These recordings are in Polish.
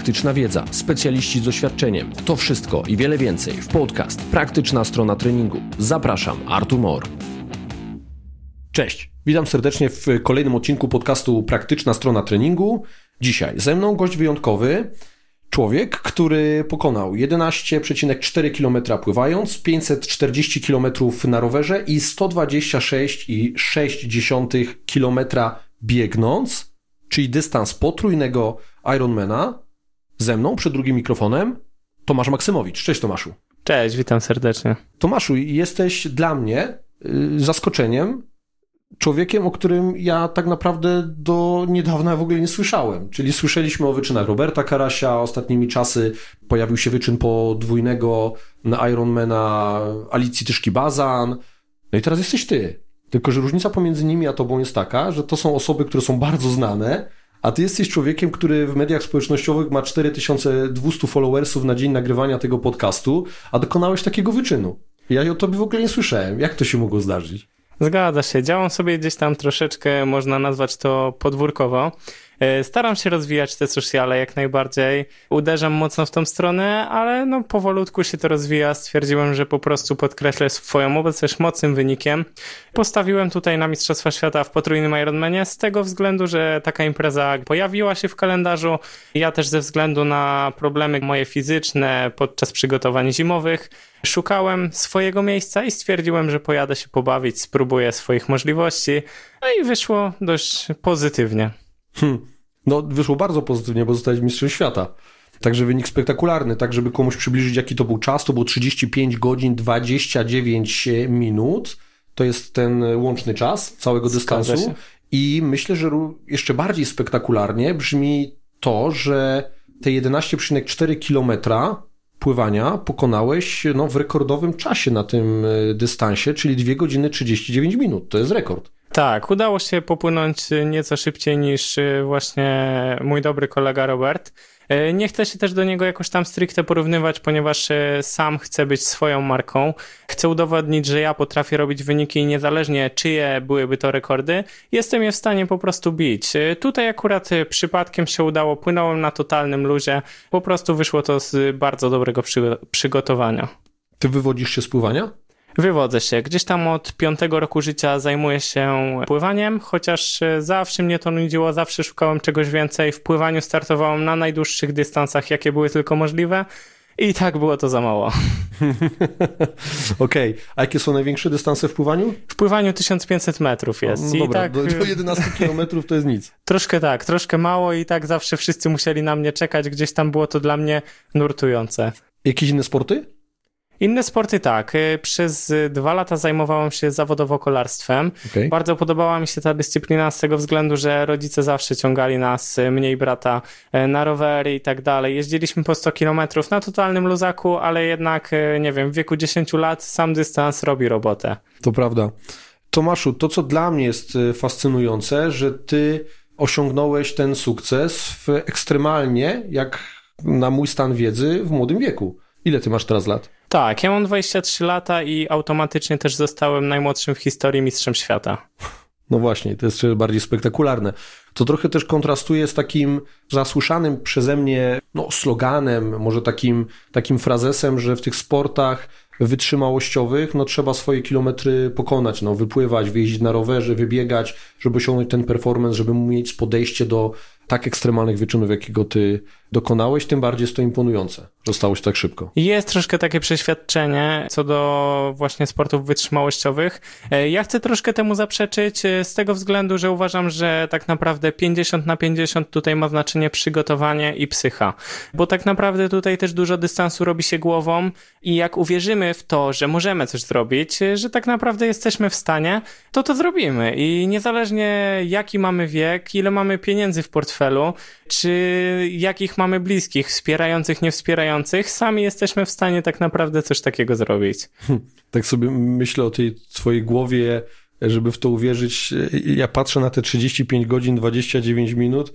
praktyczna wiedza, specjaliści z doświadczeniem. To wszystko i wiele więcej w podcast Praktyczna Strona Treningu. Zapraszam, Artur Mor. Cześć, witam serdecznie w kolejnym odcinku podcastu Praktyczna Strona Treningu. Dzisiaj ze mną gość wyjątkowy, człowiek, który pokonał 11,4 km pływając, 540 km na rowerze i 126,6 km biegnąc, czyli dystans potrójnego Ironmana. Ze mną przed drugim mikrofonem Tomasz Maksymowicz. Cześć Tomaszu. Cześć, witam serdecznie. Tomaszu, jesteś dla mnie zaskoczeniem, człowiekiem, o którym ja tak naprawdę do niedawna w ogóle nie słyszałem. Czyli słyszeliśmy o wyczynach Roberta Karasia, ostatnimi czasy pojawił się wyczyn podwójnego Ironmana Alicji Tyszki-Bazan. No i teraz jesteś ty. Tylko że różnica pomiędzy nimi a tobą jest taka, że to są osoby, które są bardzo znane, a ty jesteś człowiekiem, który w mediach społecznościowych ma 4200 followersów na dzień nagrywania tego podcastu, a dokonałeś takiego wyczynu. Ja o tobie w ogóle nie słyszałem. Jak to się mogło zdarzyć? Zgadza się. Działam sobie gdzieś tam troszeczkę, można nazwać to podwórkowo. Staram się rozwijać te sociale jak najbardziej. Uderzam mocno w tą stronę, ale powolutku się to rozwija. Stwierdziłem, że po prostu podkreślę swoją obecność mocnym wynikiem. Postawiłem tutaj na Mistrzostwa Świata w potrójnym Ironmanie z tego względu, że taka impreza pojawiła się w kalendarzu. Ja też ze względu na problemy moje fizyczne podczas przygotowań zimowych szukałem swojego miejsca i stwierdziłem, że pojadę się pobawić, spróbuję swoich możliwości. No i wyszło dość pozytywnie. No wyszło bardzo pozytywnie, bo zostałeś mistrzem świata. Także wynik spektakularny. Tak, żeby komuś przybliżyć, jaki to był czas, to było 35 godzin 29 minut. To jest ten łączny czas całego dystansu. I myślę, że jeszcze bardziej spektakularnie brzmi to, że te 11,4 kilometra pływania pokonałeś w rekordowym czasie na tym dystansie, czyli 2 godziny 39 minut. To jest rekord. Tak, udało się popłynąć nieco szybciej niż właśnie mój dobry kolega Robert. Nie chcę się też do niego jakoś tam stricte porównywać, ponieważ sam chcę być swoją marką. Chcę udowodnić, że ja potrafię robić wyniki i niezależnie czyje byłyby to rekordy, jestem je w stanie po prostu bić. Tutaj akurat przypadkiem się udało, płynąłem na totalnym luzie, po prostu wyszło to z bardzo dobrego przygotowania. Ty wywodzisz się z pływania? Wywodzę się. Gdzieś tam od 5 roku życia zajmuję się pływaniem, chociaż zawsze mnie to nudziło, zawsze szukałem czegoś więcej. W pływaniu startowałem na najdłuższych dystansach, jakie były tylko możliwe i tak było to za mało. Okej. A jakie są największe dystanse w pływaniu? W pływaniu 1500 metrów jest. No dobra, i tak, do 11 kilometrów to jest nic. Troszkę mało i tak zawsze wszyscy musieli na mnie czekać. Gdzieś tam było to dla mnie nurtujące. Jakieś inne sporty? Inne sporty tak. Przez 2 lata zajmowałem się zawodowo kolarstwem. Okay. Bardzo podobała mi się ta dyscyplina z tego względu, że rodzice zawsze ciągali nas, mnie i brata, na rowery i tak dalej. Jeździliśmy po 100 kilometrów na totalnym luzaku, ale jednak, nie wiem, w wieku 10 lat sam dystans robi robotę. To prawda. Tomaszu, to co dla mnie jest fascynujące, że ty osiągnąłeś ten sukces ekstremalnie, jak na mój stan wiedzy, w młodym wieku. Ile ty masz teraz lat? Tak, ja mam 23 lata i automatycznie też zostałem najmłodszym w historii mistrzem świata. No właśnie, to jest jeszcze bardziej spektakularne. To trochę też kontrastuje z takim zasłyszanym przeze mnie sloganem, może takim frazesem, że w tych sportach wytrzymałościowych trzeba swoje kilometry pokonać, wypływać, wyjeździć na rowerze, wybiegać, żeby osiągnąć ten performance, żeby mieć podejście do tak ekstremalnych wyczynów, jakiego ty dokonałeś, tym bardziej jest to imponujące, że stało się tak szybko. Jest troszkę takie przeświadczenie co do właśnie sportów wytrzymałościowych. Ja chcę troszkę temu zaprzeczyć z tego względu, że uważam, że tak naprawdę 50/50 tutaj ma znaczenie przygotowanie i psycha. Bo tak naprawdę tutaj też dużo dystansu robi się głową i jak uwierzymy w to, że możemy coś zrobić, że tak naprawdę jesteśmy w stanie, to zrobimy. I niezależnie jaki mamy wiek, ile mamy pieniędzy w portfelu, czy jakich mamy bliskich, wspierających, niewspierających, sami jesteśmy w stanie tak naprawdę coś takiego zrobić. Tak sobie myślę o tej twojej głowie, żeby w to uwierzyć. Ja patrzę na te 35 godzin, 29 minut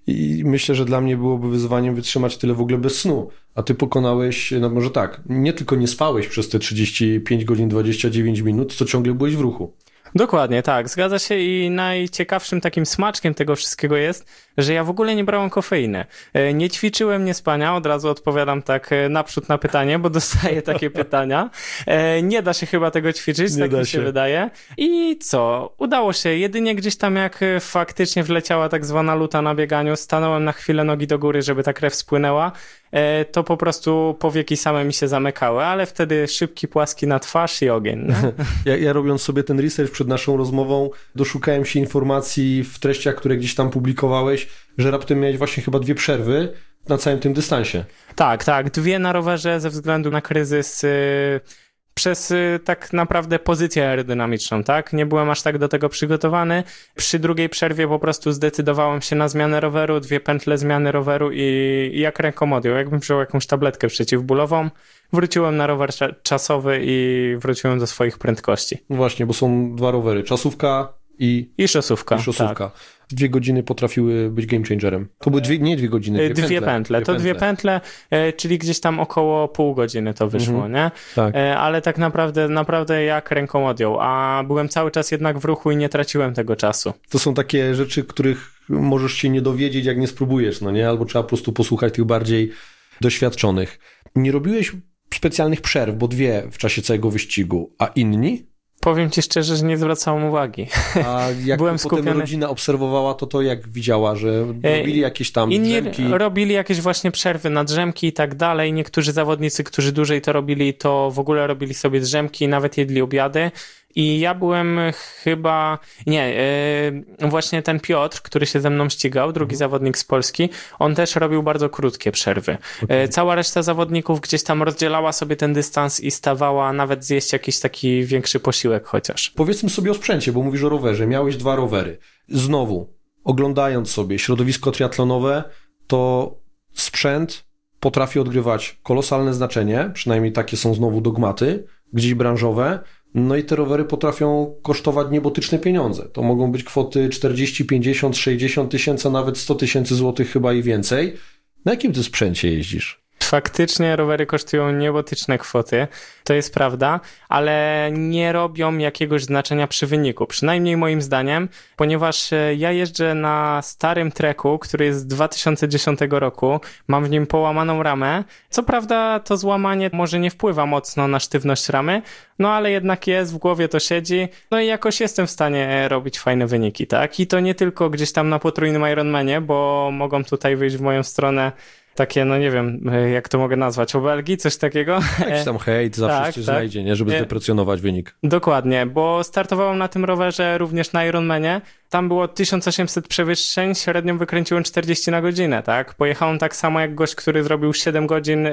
i myślę, że dla mnie byłoby wyzwaniem wytrzymać tyle w ogóle bez snu. A ty pokonałeś, może tak, nie tylko nie spałeś przez te 35 godzin, 29 minut, to ciągle byłeś w ruchu. Dokładnie, tak, zgadza się i najciekawszym takim smaczkiem tego wszystkiego jest, że ja w ogóle nie brałem kofeiny. Nie ćwiczyłem, nie spania, od razu odpowiadam tak naprzód na pytanie, bo dostaję takie pytania. Nie da się chyba tego ćwiczyć, tak mi się wydaje. I co? Udało się, jedynie gdzieś tam jak faktycznie wleciała tak zwana luta na bieganiu, stanąłem na chwilę nogi do góry, żeby ta krew spłynęła, to po prostu powieki same mi się zamykały, ale wtedy szybki, płaski na twarz i ogień. Ja robiąc sobie ten research przed naszą rozmową, doszukałem się informacji w treściach, które gdzieś tam publikowałeś, że raptem miałeś właśnie chyba 2 przerwy na całym tym dystansie. Tak, 2 na rowerze ze względu na kryzys przez tak naprawdę pozycję aerodynamiczną, tak? Nie byłem aż tak do tego przygotowany. Przy drugiej przerwie po prostu zdecydowałem się na zmianę roweru, 2 pętle zmiany roweru i jak rękomodią, jakbym wziął jakąś tabletkę przeciwbólową, wróciłem na rower czasowy i wróciłem do swoich prędkości. Właśnie, bo są 2 rowery, czasówka i szosówka. 2 godziny potrafiły być game changerem. To były nie 2 godziny, 2 pętle. To 2 pętle, czyli gdzieś tam około pół godziny to wyszło, nie? Tak. Ale tak naprawdę jak rękomodią, a byłem cały czas jednak w ruchu i nie traciłem tego czasu. To są takie rzeczy, których możesz się nie dowiedzieć, jak nie spróbujesz, no nie? Albo trzeba po prostu posłuchać tych bardziej doświadczonych. Nie robiłeś specjalnych przerw, bo 2 w czasie całego wyścigu, a inni? Powiem ci szczerze, że nie zwracałem uwagi. A jak byłem potem rodzina obserwowała, to jak widziała, że robili jakieś tam drzemki? Inni robili jakieś właśnie przerwy na drzemki i tak dalej. Niektórzy zawodnicy, którzy dłużej to robili, to w ogóle robili sobie drzemki, nawet jedli obiady. I ja byłem chyba... właśnie ten Piotr, który się ze mną ścigał, drugi zawodnik z Polski, on też robił bardzo krótkie przerwy. Okay. Cała reszta zawodników gdzieś tam rozdzielała sobie ten dystans i stawała nawet zjeść jakiś taki większy posiłek chociaż. Powiedzmy sobie o sprzęcie, bo mówisz o rowerze. Miałeś 2 rowery. Znowu, oglądając sobie środowisko triatlonowe, to sprzęt potrafi odgrywać kolosalne znaczenie, przynajmniej takie są znowu dogmaty, gdzieś branżowe. No i te rowery potrafią kosztować niebotyczne pieniądze. To mogą być kwoty 40, 50, 60 tysięcy, a nawet 100 tysięcy złotych chyba i więcej. Na jakim ty sprzęcie jeździsz? Faktycznie rowery kosztują niebotyczne kwoty, to jest prawda, ale nie robią jakiegoś znaczenia przy wyniku, przynajmniej moim zdaniem, ponieważ ja jeżdżę na starym treku, który jest z 2010 roku, mam w nim połamaną ramę, co prawda to złamanie może nie wpływa mocno na sztywność ramy, no ale jednak jest, w głowie to siedzi, no i jakoś jestem w stanie robić fajne wyniki, tak? I to nie tylko gdzieś tam na potrójnym Ironmanie, bo mogą tutaj wyjść w moją stronę takie, no nie wiem, jak to mogę nazwać, obelgi, coś takiego. Jakiś tam hejt zawsze się znajdzie, nie? Żeby zdeprecjonować wynik. Dokładnie, bo startowałem na tym rowerze również na Ironmanie. Tam było 1800 przewyższeń, średnią wykręciłem 40 na godzinę, tak? Pojechałem tak samo jak gość, który zrobił 7 godzin,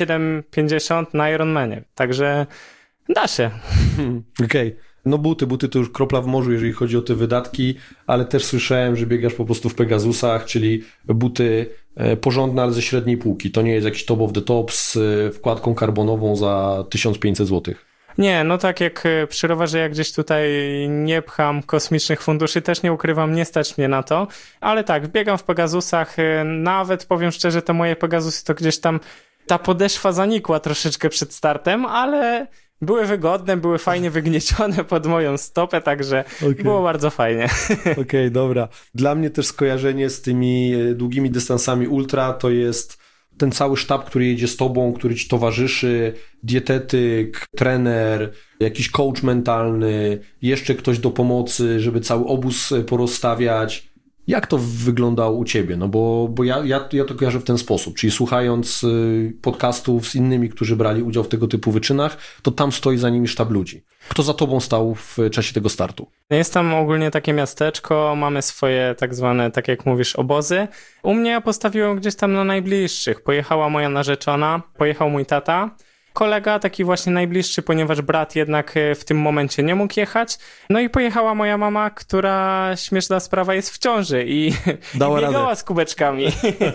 7,50 na Ironmanie. Także da się. Okej. No buty to już kropla w morzu, jeżeli chodzi o te wydatki, ale też słyszałem, że biegasz po prostu w Pegasusach, czyli buty porządne, ale ze średniej półki. To nie jest jakiś top of the top z wkładką karbonową za 1500 zł. Nie, no tak jak przy rowerze ja gdzieś tutaj nie pcham kosmicznych funduszy, też nie ukrywam, nie stać mnie na to, ale tak, biegam w Pegasusach, nawet powiem szczerze, te moje Pegasusy to gdzieś tam ta podeszwa zanikła troszeczkę przed startem, ale były wygodne, były fajnie wygniecione pod moją stopę, także było bardzo fajnie. Okej, dobra. Dla mnie też skojarzenie z tymi długimi dystansami ultra to jest ten cały sztab, który jedzie z tobą, który ci towarzyszy, dietetyk, trener, jakiś coach mentalny, jeszcze ktoś do pomocy, żeby cały obóz porozstawiać. Jak to wyglądało u ciebie? No bo ja to kojarzę w ten sposób, czyli słuchając podcastów z innymi, którzy brali udział w tego typu wyczynach, to tam stoi za nimi sztab ludzi. Kto za tobą stał w czasie tego startu? Jest tam ogólnie takie miasteczko, mamy swoje tak zwane, tak jak mówisz, obozy. U mnie ja postawiłem gdzieś tam na najbliższych. Pojechała moja narzeczona, pojechał mój tata, kolega taki właśnie najbliższy, ponieważ brat jednak w tym momencie nie mógł jechać. No i pojechała moja mama, która, śmieszna sprawa, jest w ciąży i biegała z kubeczkami.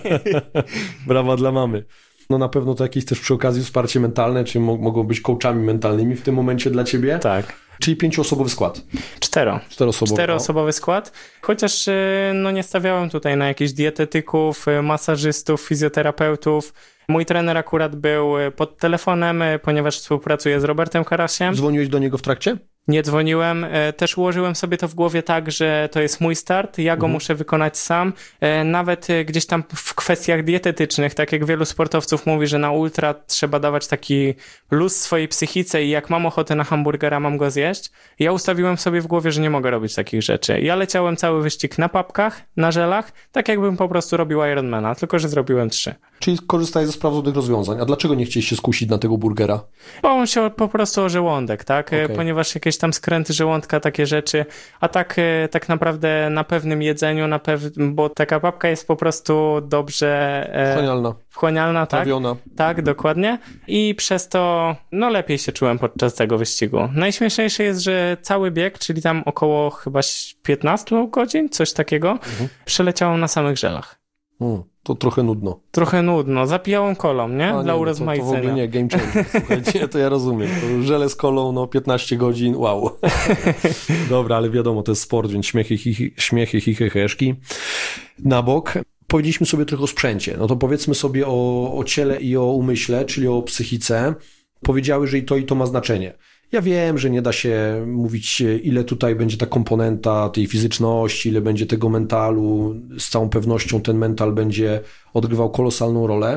Brawa dla mamy. No na pewno to jakieś też przy okazji wsparcie mentalne, czy mogą być coachami mentalnymi w tym momencie dla ciebie. Tak. Czyli 5-osobowy skład. 4-osobowy skład. Chociaż no nie stawiałem tutaj na jakichś dietetyków, masażystów, fizjoterapeutów. Mój trener akurat był pod telefonem, ponieważ współpracuję z Robertem Karasiem. Dzwoniłeś do niego w trakcie? Nie dzwoniłem, też ułożyłem sobie to w głowie tak, że to jest mój start, ja go muszę wykonać sam, nawet gdzieś tam w kwestiach dietetycznych, tak jak wielu sportowców mówi, że na ultra trzeba dawać taki luz swojej psychice i jak mam ochotę na hamburgera, mam go zjeść. Ja ustawiłem sobie w głowie, że nie mogę robić takich rzeczy. Ja leciałem cały wyścig na papkach, na żelach, tak jakbym po prostu robił Ironmana, tylko że zrobiłem 3. Czyli korzystaj ze sprawdzonych rozwiązań. A dlaczego nie chcieliście się skusić na tego burgera? Bo on się po prostu o żołądek, tak? Okay. Ponieważ jakieś tam skręty żołądka, takie rzeczy, a tak naprawdę na pewnym jedzeniu, bo taka papka jest po prostu dobrze wchłanialna, tak? Trawiona. Tak, dokładnie. I przez to no lepiej się czułem podczas tego wyścigu. Najśmieszniejsze jest, że cały bieg, czyli tam około chyba 15 godzin, coś takiego, przeleciałem na samych żelach. To trochę nudno. Trochę nudno. Zapijałem kolą, nie? Dla urozmaicenia. To w ogóle nie, game changer. Słuchajcie, to ja rozumiem. To żele z kolą, 15 godzin, wow. Dobra, ale wiadomo, to jest sport, więc śmiechy, heheszki na bok. Powiedzieliśmy sobie trochę o sprzęcie. No to powiedzmy sobie o ciele i o umyśle, czyli o psychice. Powiedziały, że i to ma znaczenie. Ja wiem, że nie da się mówić, ile tutaj będzie ta komponenta tej fizyczności, ile będzie tego mentalu. Z całą pewnością ten mental będzie odgrywał kolosalną rolę,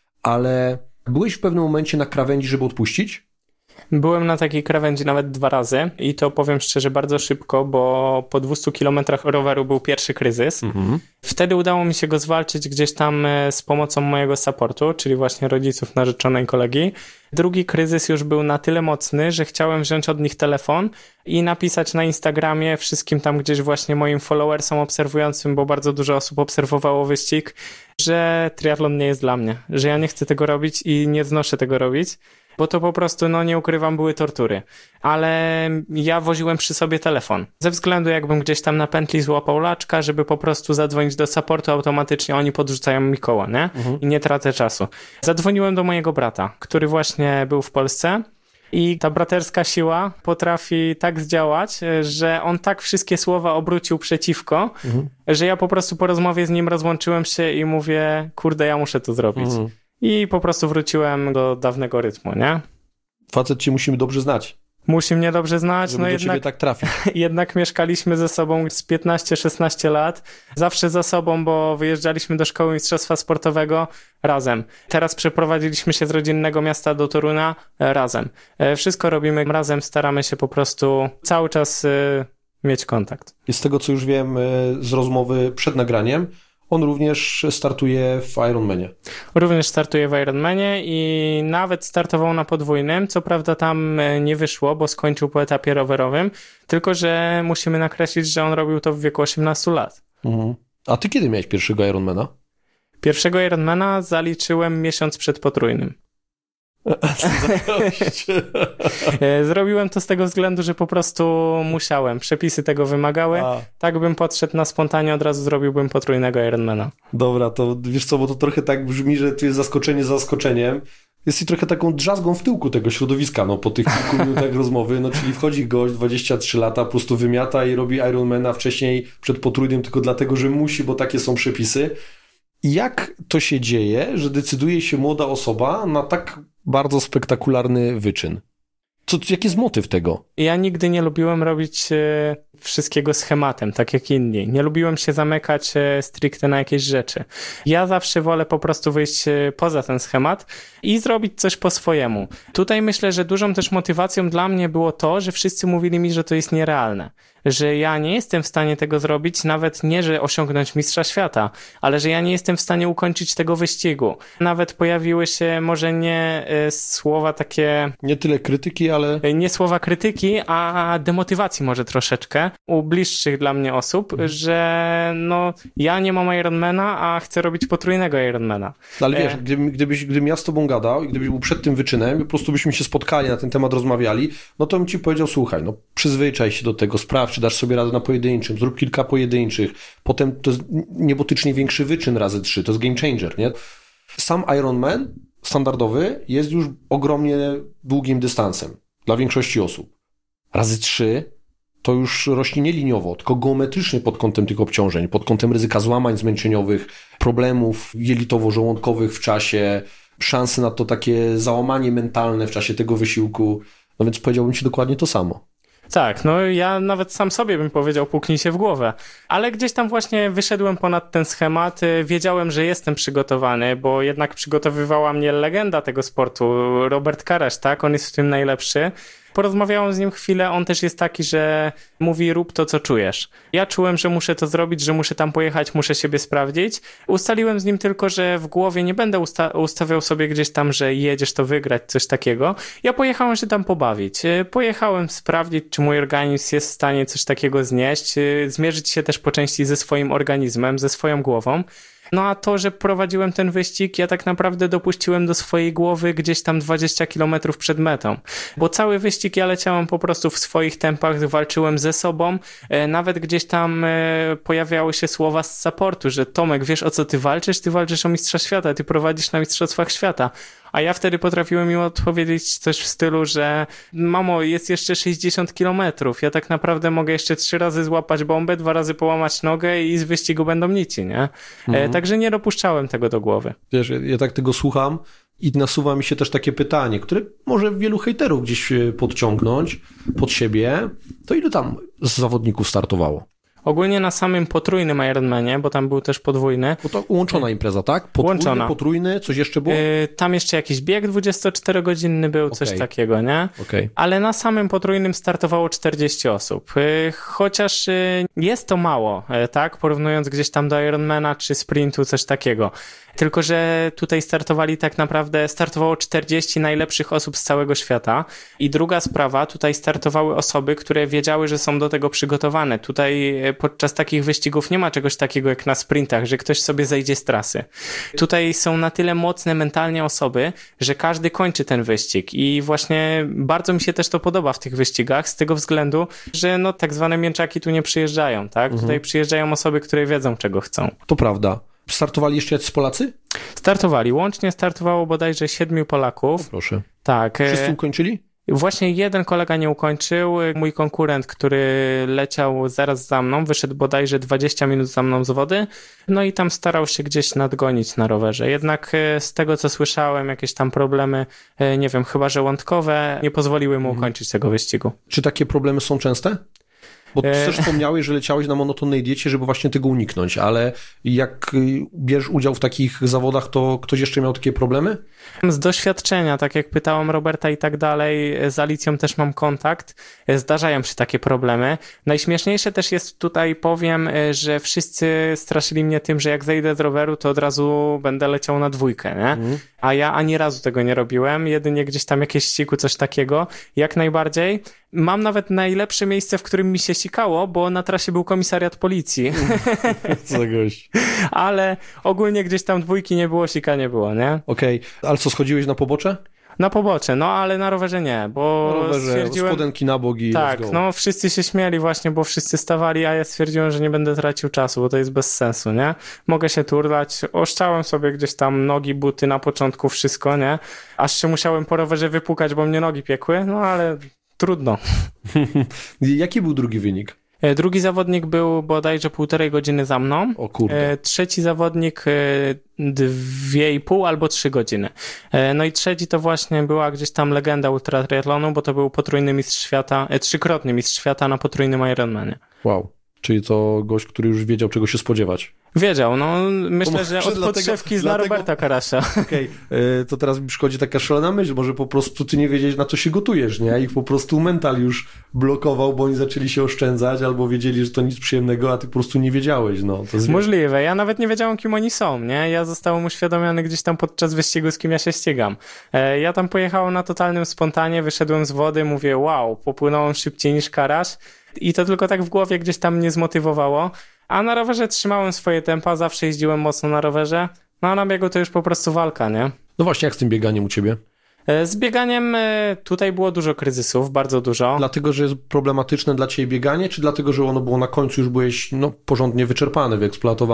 ale byłeś w pewnym momencie na krawędzi, żeby odpuścić? Byłem na takiej krawędzi nawet 2 razy i to powiem szczerze bardzo szybko, bo po 200 kilometrach roweru był pierwszy kryzys. Wtedy udało mi się go zwalczyć gdzieś tam z pomocą mojego supportu, czyli właśnie rodziców narzeczonej kolegi. Drugi kryzys już był na tyle mocny, że chciałem wziąć od nich telefon i napisać na Instagramie wszystkim tam gdzieś właśnie moim followersom obserwującym, bo bardzo dużo osób obserwowało wyścig, że triatlon nie jest dla mnie, że ja nie chcę tego robić i nie znoszę tego robić. Bo to po prostu, no nie ukrywam, były tortury. Ale ja woziłem przy sobie telefon. Ze względu jakbym gdzieś tam na pętli złapał laczka, żeby po prostu zadzwonić do supportu, automatycznie oni podrzucają mi koła, nie? I nie tracę czasu. Zadzwoniłem do mojego brata, który właśnie był w Polsce i ta braterska siła potrafi tak zdziałać, że on tak wszystkie słowa obrócił przeciwko, że ja po prostu po rozmowie z nim rozłączyłem się i mówię, kurde, ja muszę to zrobić. I po prostu wróciłem do dawnego rytmu, nie? Facet cię musimy dobrze znać. Musi mnie dobrze znać. Żeby do ciebie tak trafić. Jednak mieszkaliśmy ze sobą z 15-16 lat. Zawsze ze sobą, bo wyjeżdżaliśmy do szkoły mistrzostwa sportowego razem. Teraz przeprowadziliśmy się z rodzinnego miasta do Torunia razem. Wszystko robimy razem, staramy się po prostu cały czas mieć kontakt. I z tego, co już wiem z rozmowy przed nagraniem, on również startuje w Ironmanie. Również startuje w Ironmanie i nawet startował na podwójnym. Co prawda tam nie wyszło, bo skończył po etapie rowerowym, tylko że musimy nakreślić, że on robił to w wieku 18 lat. A ty kiedy miałeś pierwszego Ironmana? Pierwszego Ironmana zaliczyłem miesiąc przed potrójnym. Zrobiłem to z tego względu, że po prostu musiałem. Przepisy tego wymagały. Tak bym podszedł na spontanie, od razu zrobiłbym potrójnego Ironmana. Dobra, to wiesz co, bo to trochę tak brzmi, że tu jest zaskoczenie za zaskoczeniem. Jest i trochę taką drzazgą w tyłku tego środowiska, po tych kilku minutach rozmowy, czyli wchodzi gość, 23 lata, po prostu wymiata i robi Ironmana wcześniej przed potrójnym tylko dlatego, że musi, bo takie są przepisy. Jak to się dzieje, że decyduje się młoda osoba na tak bardzo spektakularny wyczyn? Jaki jest motyw tego? Ja nigdy nie lubiłem robić wszystkiego schematem, tak jak inni. Nie lubiłem się zamykać stricte na jakieś rzeczy. Ja zawsze wolę po prostu wyjść poza ten schemat i zrobić coś po swojemu. Tutaj myślę, że dużą też motywacją dla mnie było to, że wszyscy mówili mi, że to jest nierealne. Że ja nie jestem w stanie tego zrobić, nawet nie, że osiągnąć mistrza świata, ale że ja nie jestem w stanie ukończyć tego wyścigu. Nawet pojawiły się może nie słowa takie... Nie tyle krytyki, ale... Nie słowa krytyki, a demotywacji może troszeczkę u bliższych dla mnie osób, że ja nie mam Ironmana, a chcę robić potrójnego Ironmana. Ale wiesz, gdybym ja z tobą gadał i gdybyś był przed tym wyczynem, po prostu byśmy się spotkali, na ten temat rozmawiali, to bym ci powiedział, słuchaj, przyzwyczaj się do tego, sprawdź, czy dasz sobie radę na pojedynczym, zrób kilka pojedynczych, potem to jest niebotycznie większy wyczyn razy 3, to jest game changer, nie? Sam Ironman standardowy jest już ogromnie długim dystansem dla większości osób. razy 3, to już rośnie nie liniowo, tylko geometrycznie pod kątem tych obciążeń, pod kątem ryzyka złamań zmęczeniowych, problemów jelitowo-żołądkowych w czasie, szansy na to takie załamanie mentalne w czasie tego wysiłku. No więc powiedziałbym ci dokładnie to samo. Tak, no ja nawet sam sobie bym powiedział, puknij się w głowę. Ale gdzieś tam właśnie wyszedłem ponad ten schemat, wiedziałem, że jestem przygotowany, bo jednak przygotowywała mnie legenda tego sportu, Robert Karaś, tak? On jest w tym najlepszy. Porozmawiałem z nim chwilę, on też jest taki, że mówi rób to, co czujesz. Ja czułem, że muszę to zrobić, że muszę tam pojechać, muszę siebie sprawdzić. Ustaliłem z nim tylko, że w głowie nie będę ustawiał sobie gdzieś tam, że jedziesz to wygrać, coś takiego. Ja pojechałem się tam pobawić. Pojechałem sprawdzić, czy mój organizm jest w stanie coś takiego znieść, zmierzyć się też po części ze swoim organizmem, ze swoją głową. No a to, że prowadziłem ten wyścig, ja tak naprawdę dopuściłem do swojej głowy gdzieś tam 20 kilometrów przed metą. Bo cały wyścig ja leciałem po prostu w swoich tempach, walczyłem ze sobą. Nawet gdzieś tam pojawiały się słowa z supportu, że Tomek, wiesz o co ty walczysz? Ty walczysz o mistrza świata, ty prowadzisz na mistrzostwach świata. A ja wtedy potrafiłem im odpowiedzieć coś w stylu, że mamo, jest jeszcze 60 kilometrów, ja tak naprawdę mogę jeszcze 3 razy złapać bombę, 2 razy połamać nogę i z wyścigu będą nici, nie? Także nie dopuszczałem tego do głowy. Wiesz, ja tak tego słucham i nasuwa mi się też takie pytanie, które może wielu hejterów gdzieś podciągnąć pod siebie. To ilu tam zawodników startowało? Ogólnie na samym potrójnym Ironmanie, bo tam był też podwójny. Bo to łączona impreza, tak? Potrójny, coś jeszcze było? Tam jeszcze jakiś bieg 24-godzinny był, coś takiego, nie? Ale na samym potrójnym startowało 40 osób. Chociaż jest to mało, tak? Porównując gdzieś tam do Ironmana czy sprintu, coś takiego. Tylko że tutaj startowało 40 najlepszych osób z całego świata. I druga sprawa, tutaj startowały osoby, które wiedziały, że są do tego przygotowane. Tutaj podczas takich wyścigów nie ma czegoś takiego jak na sprintach, że ktoś sobie zejdzie z trasy. Tutaj są na tyle mocne mentalnie osoby, że każdy kończy ten wyścig. I właśnie bardzo mi się też to podoba w tych wyścigach, z tego względu, że no tak zwane mięczaki tu nie przyjeżdżają, tak? Tutaj przyjeżdżają osoby, które wiedzą, czego chcą. To prawda. Startowali jeszcze jacyś Polacy? Startowali. Łącznie startowało bodajże 7 Polaków. O, proszę. Tak. Wszyscy ukończyli? Właśnie jeden kolega nie ukończył. Mój konkurent, który leciał zaraz za mną, wyszedł bodajże 20 minut za mną z wody. No i tam starał się gdzieś nadgonić na rowerze. Jednak z tego, co słyszałem, jakieś tam problemy, nie wiem, chyba żołądkowe, nie pozwoliły mu ukończyć tego wyścigu. Czy takie problemy są częste? Bo ty też wspomniałeś, że leciałeś na monotonnej diecie, żeby właśnie tego uniknąć, ale jak bierzesz udział w takich zawodach, to ktoś jeszcze miał takie problemy? Z doświadczenia, tak jak pytałem Roberta i tak dalej, z Alicją też mam kontakt, zdarzają się takie problemy. Najśmieszniejsze też jest tutaj, powiem, że wszyscy straszyli mnie tym, że jak zejdę z roweru, to od razu będę leciał na 2, nie? A ja ani razu tego nie robiłem, jedynie gdzieś tam jakieś siku, coś takiego, jak najbardziej. Mam nawet najlepsze miejsce, w którym mi się sikało, bo na trasie był komisariat policji. Co gość. Ale ogólnie gdzieś tam 2 nie było, sika nie było, nie? Okej. Ale co, schodziłeś na pobocze? Na pobocze, no ale na rowerze nie, bo na rowerze, stwierdziłem... spodenki na bogi. Tak, no wszyscy się śmiali właśnie, bo wszyscy stawali, a ja stwierdziłem, że nie będę tracił czasu, bo to jest bez sensu, nie? Mogę się turlać, oszczałem sobie gdzieś tam nogi, buty na początku, wszystko, nie? Aż się musiałem po rowerze wypukać, bo mnie nogi piekły, no ale trudno. Jaki był drugi wynik? Drugi zawodnik był bodajże 1,5 godziny za mną. O kurde. Trzeci zawodnik 2,5 albo 3 godziny. No i trzeci to właśnie była gdzieś tam legenda ultratriatlonu, bo to był potrójny mistrz świata, 3-krotny mistrz świata na potrójnym Ironmanie. Wow. Czyli to gość, który już wiedział, czego się spodziewać. Wiedział, no myślę, że od podszewki zna Roberta Karasia. Okej, to teraz mi przychodzi taka szalona myśl, może po prostu ty nie wiedziałeś, na co się gotujesz, nie? Ich po prostu mental już blokował, bo oni zaczęli się oszczędzać, albo wiedzieli, że to nic przyjemnego, a ty po prostu nie wiedziałeś, no. To jest możliwe, ja nawet nie wiedziałem, kim oni są, nie? Ja zostałem uświadomiony gdzieś tam podczas wyścigu, z kim ja się ścigam. Ja tam pojechałem na totalnym spontanie, wyszedłem z wody, mówię, wow, popłynąłem szybciej niż Karaś i to tylko tak w głowie gdzieś tam mnie zmotywowało. A na rowerze trzymałem swoje tempa, zawsze jeździłem mocno na rowerze, no a na biegu to już po prostu walka, nie? No właśnie, jak z tym bieganiem u ciebie? Z bieganiem tutaj było dużo kryzysów, bardzo dużo. Dlatego, że jest problematyczne dla ciebie bieganie, czy dlatego, że ono było na końcu, już byłeś porządnie wyczerpany, wyeksploatowany?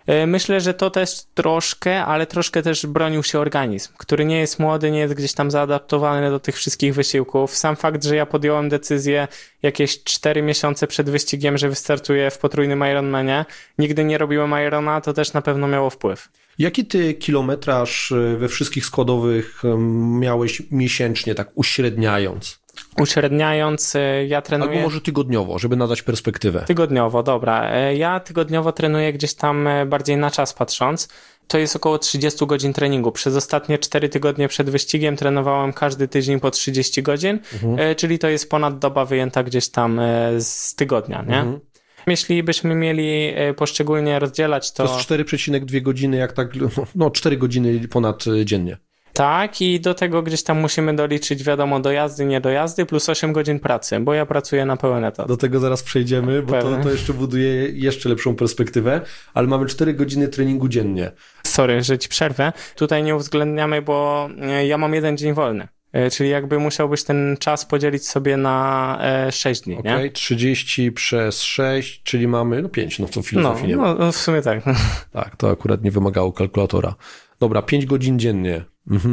Myślę, że to też troszkę, ale troszkę też bronił się organizm, który nie jest młody, nie jest gdzieś tam zaadaptowany do tych wszystkich wysiłków. Sam fakt, że ja podjąłem decyzję jakieś 4 miesiące przed wyścigiem, że wystartuję w potrójnym Ironmanie, nigdy nie robiłem Irona, to też na pewno miało wpływ. Jaki ty kilometraż we wszystkich składowych miałeś miesięcznie, tak uśredniając? Uśredniając, ja trenuję... Albo może tygodniowo, żeby nadać perspektywę. Tygodniowo, dobra. Ja tygodniowo trenuję gdzieś tam bardziej na czas patrząc. To jest około 30 godzin treningu. Przez ostatnie 4 tygodnie przed wyścigiem trenowałem każdy tydzień po 30 godzin, czyli to jest ponad doba wyjęta gdzieś tam z tygodnia, nie? Jeśli byśmy mieli poszczególnie rozdzielać to... To jest 4,2 godziny, jak tak, 4 godziny ponad dziennie. Tak, i do tego gdzieś tam musimy doliczyć, wiadomo, dojazdy, niedojazdy, plus 8 godzin pracy, bo ja pracuję na pełen etat. Do tego zaraz przejdziemy, bo to jeszcze buduje jeszcze lepszą perspektywę, ale mamy 4 godziny treningu dziennie. Sorry, że ci przerwę. Tutaj nie uwzględniamy, bo ja mam 1 dzień wolny. Czyli jakby musiałbyś ten czas podzielić sobie na 6 dni, nie? Okej, 30 przez 6, czyli mamy 5, co filozofii nie ma. No w sumie tak. Tak, to akurat nie wymagało kalkulatora. Dobra, 5 godzin dziennie.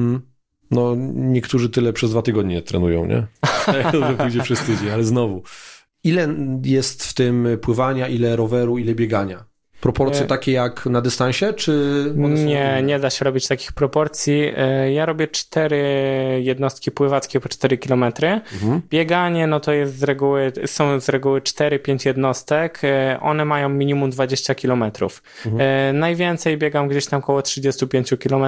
No niektórzy tyle przez 2 tygodnie trenują, nie? To pójdzie przez tydzień, ale znowu. Ile jest w tym pływania, ile roweru, ile biegania? Proporcje takie jak na dystansie, czy... Nie da się robić takich proporcji. Ja robię 4 jednostki pływackie po 4 km. Bieganie, no to jest są z reguły 4-5 jednostek. One mają minimum 20 km. Najwięcej biegam gdzieś tam około 35 km.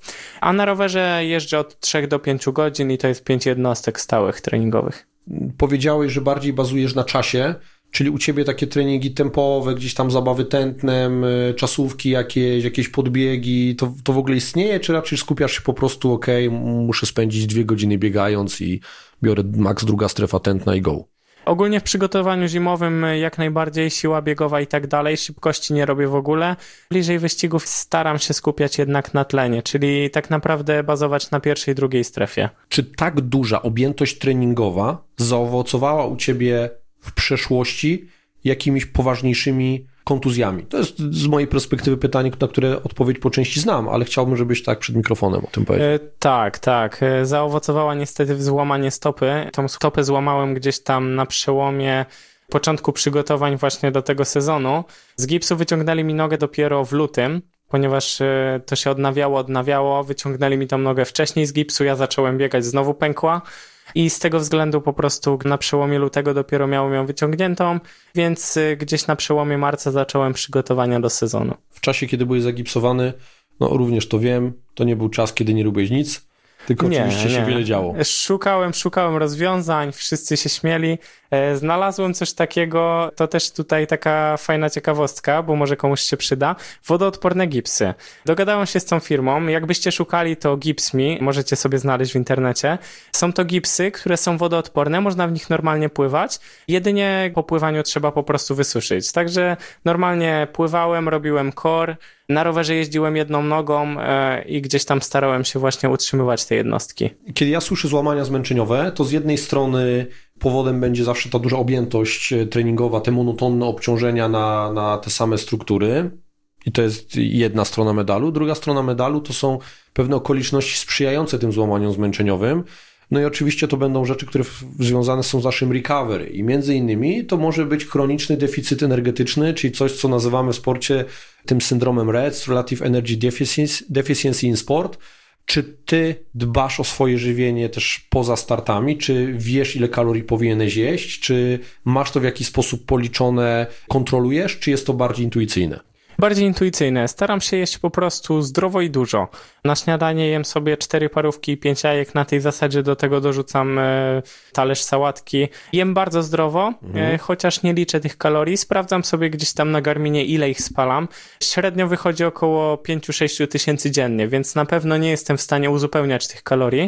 A na rowerze jeżdżę od 3 do 5 godzin i to jest 5 jednostek stałych treningowych. Powiedziałeś, że bardziej bazujesz na czasie. Czyli u ciebie takie treningi tempowe, gdzieś tam zabawy tętnem, czasówki jakieś podbiegi, to w ogóle istnieje, czy raczej skupiasz się po prostu, muszę spędzić 2 godziny biegając i biorę max druga strefa tętna i go? Ogólnie w przygotowaniu zimowym jak najbardziej siła biegowa i tak dalej, szybkości nie robię w ogóle. Bliżej wyścigów staram się skupiać jednak na tlenie, czyli tak naprawdę bazować na pierwszej i drugiej strefie. Czy tak duża objętość treningowa zaowocowała u ciebie w przeszłości jakimiś poważniejszymi kontuzjami? To jest z mojej perspektywy pytanie, na które odpowiedź po części znam, ale chciałbym, żebyś tak przed mikrofonem o tym powiedział. Tak. Zaowocowała niestety w złamanie stopy. Tą stopę złamałem gdzieś tam na przełomie początku przygotowań właśnie do tego sezonu. Z gipsu wyciągnęli mi nogę dopiero w lutym, ponieważ to się odnawiało, wyciągnęli mi tą nogę wcześniej z gipsu, ja zacząłem biegać, znowu pękła. I z tego względu po prostu na przełomie lutego dopiero miałem ją wyciągniętą, więc gdzieś na przełomie marca zacząłem przygotowania do sezonu. W czasie, kiedy byłeś zagipsowany, również to wiem, to nie był czas, kiedy nie robiłeś nic, tylko oczywiście się wiele działo. Szukałem rozwiązań, wszyscy się śmieli. Znalazłem coś takiego, to też tutaj taka fajna ciekawostka, bo może komuś się przyda. Wodoodporne gipsy. Dogadałem się z tą firmą, jakbyście szukali, to Gips.me, możecie sobie znaleźć w internecie. Są to gipsy, które są wodoodporne, można w nich normalnie pływać, jedynie po pływaniu trzeba po prostu wysuszyć. Także normalnie pływałem, robiłem core, na rowerze jeździłem jedną nogą i gdzieś tam starałem się właśnie utrzymywać te jednostki. Kiedy ja słyszę złamania zmęczeniowe, to z jednej strony powodem będzie zawsze ta duża objętość treningowa, te monotonne obciążenia na te same struktury i to jest jedna strona medalu. Druga strona medalu to są pewne okoliczności sprzyjające tym złamaniom zmęczeniowym. No i oczywiście to będą rzeczy, które związane są z naszym recovery i między innymi to może być chroniczny deficyt energetyczny, czyli coś, co nazywamy w sporcie tym syndromem REDS, Relative Energy Deficiency in Sport. Czy ty dbasz o swoje żywienie też poza startami? Czy wiesz, ile kalorii powinieneś jeść? Czy masz to w jakiś sposób policzone, kontrolujesz? Czy jest to bardziej intuicyjne? Bardziej intuicyjne. Staram się jeść po prostu zdrowo i dużo. Na śniadanie jem sobie 4 parówki i 5 jajek. Na tej zasadzie do tego dorzucam talerz sałatki. Jem bardzo zdrowo, chociaż nie liczę tych kalorii. Sprawdzam sobie gdzieś tam na Garminie, ile ich spalam. Średnio wychodzi około 5-6 tysięcy dziennie, więc na pewno nie jestem w stanie uzupełniać tych kalorii.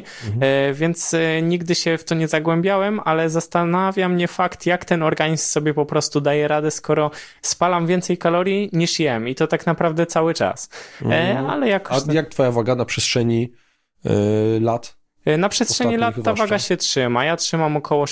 Więc nigdy się w to nie zagłębiałem, ale zastanawia mnie fakt, jak ten organizm sobie po prostu daje radę, skoro spalam więcej kalorii niż jem. I to tak naprawdę cały czas. Ale jakoś... A jak twoja waga na przestrzeni lat? Na przestrzeni lat ta waga się trzyma. Ja trzymam około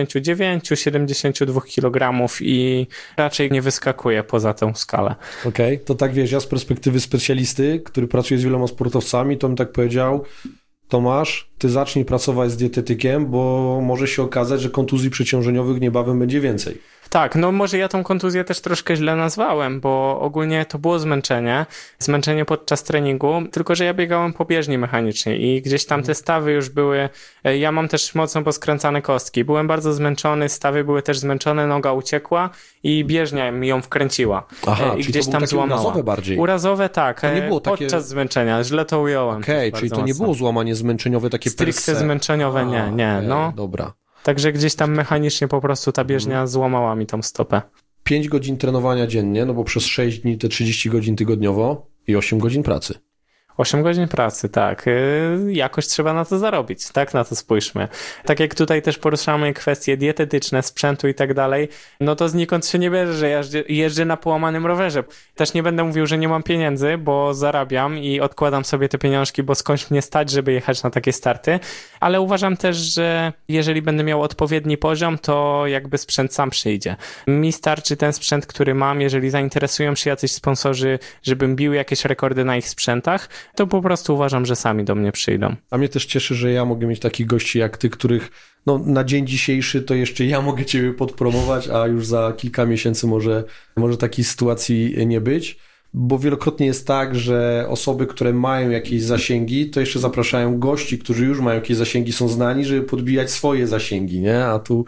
69-72 kg i raczej nie wyskakuję poza tę skalę. Okej, to tak wiesz, ja z perspektywy specjalisty, który pracuje z wieloma sportowcami, to bym tak powiedział: Tomasz, ty zacznij pracować z dietetykiem, bo może się okazać, że kontuzji przeciążeniowych niebawem będzie więcej. Tak, no może ja tą kontuzję też troszkę źle nazwałem, bo ogólnie to było zmęczenie podczas treningu, tylko że ja biegałem po bieżni mechanicznej i gdzieś tam te stawy już były, ja mam też mocno poskręcane kostki, byłem bardzo zmęczony, stawy były też zmęczone, noga uciekła i bieżnia mi ją wkręciła. Aha, i czyli gdzieś to tam złamała. urazowe bardziej. Urazowe, tak, to nie było takie... podczas zmęczenia, źle to ująłem. Okej, czyli to nie było złamanie zmęczeniowe takie stricte zmęczeniowe, nie, no. Dobra. Także gdzieś tam mechanicznie po prostu ta bieżnia złamała mi tą stopę. 5 godzin trenowania dziennie, no bo przez 6 dni te 30 godzin tygodniowo i 8 godzin pracy. 8 godzin pracy, tak. Jakoś trzeba na to zarobić, tak? Na to spójrzmy. Tak jak tutaj też poruszamy kwestie dietetyczne, sprzętu i tak dalej, no to znikąd się nie bierze, że ja jeżdżę na połamanym rowerze. Też nie będę mówił, że nie mam pieniędzy, bo zarabiam i odkładam sobie te pieniążki, bo skądś mnie stać, żeby jechać na takie starty, ale uważam też, że jeżeli będę miał odpowiedni poziom, to jakby sprzęt sam przyjdzie. Mi starczy ten sprzęt, który mam, jeżeli zainteresują się jacyś sponsorzy, żebym bił jakieś rekordy na ich sprzętach, to po prostu uważam, że sami do mnie przyjdą. A mnie też cieszy, że ja mogę mieć takich gości jak ty, których no, na dzień dzisiejszy to jeszcze ja mogę ciebie podpromować, a już za kilka miesięcy może takiej sytuacji nie być, bo wielokrotnie jest tak, że osoby, które mają jakieś zasięgi, to jeszcze zapraszają gości, którzy już mają jakieś zasięgi, są znani, żeby podbijać swoje zasięgi, nie?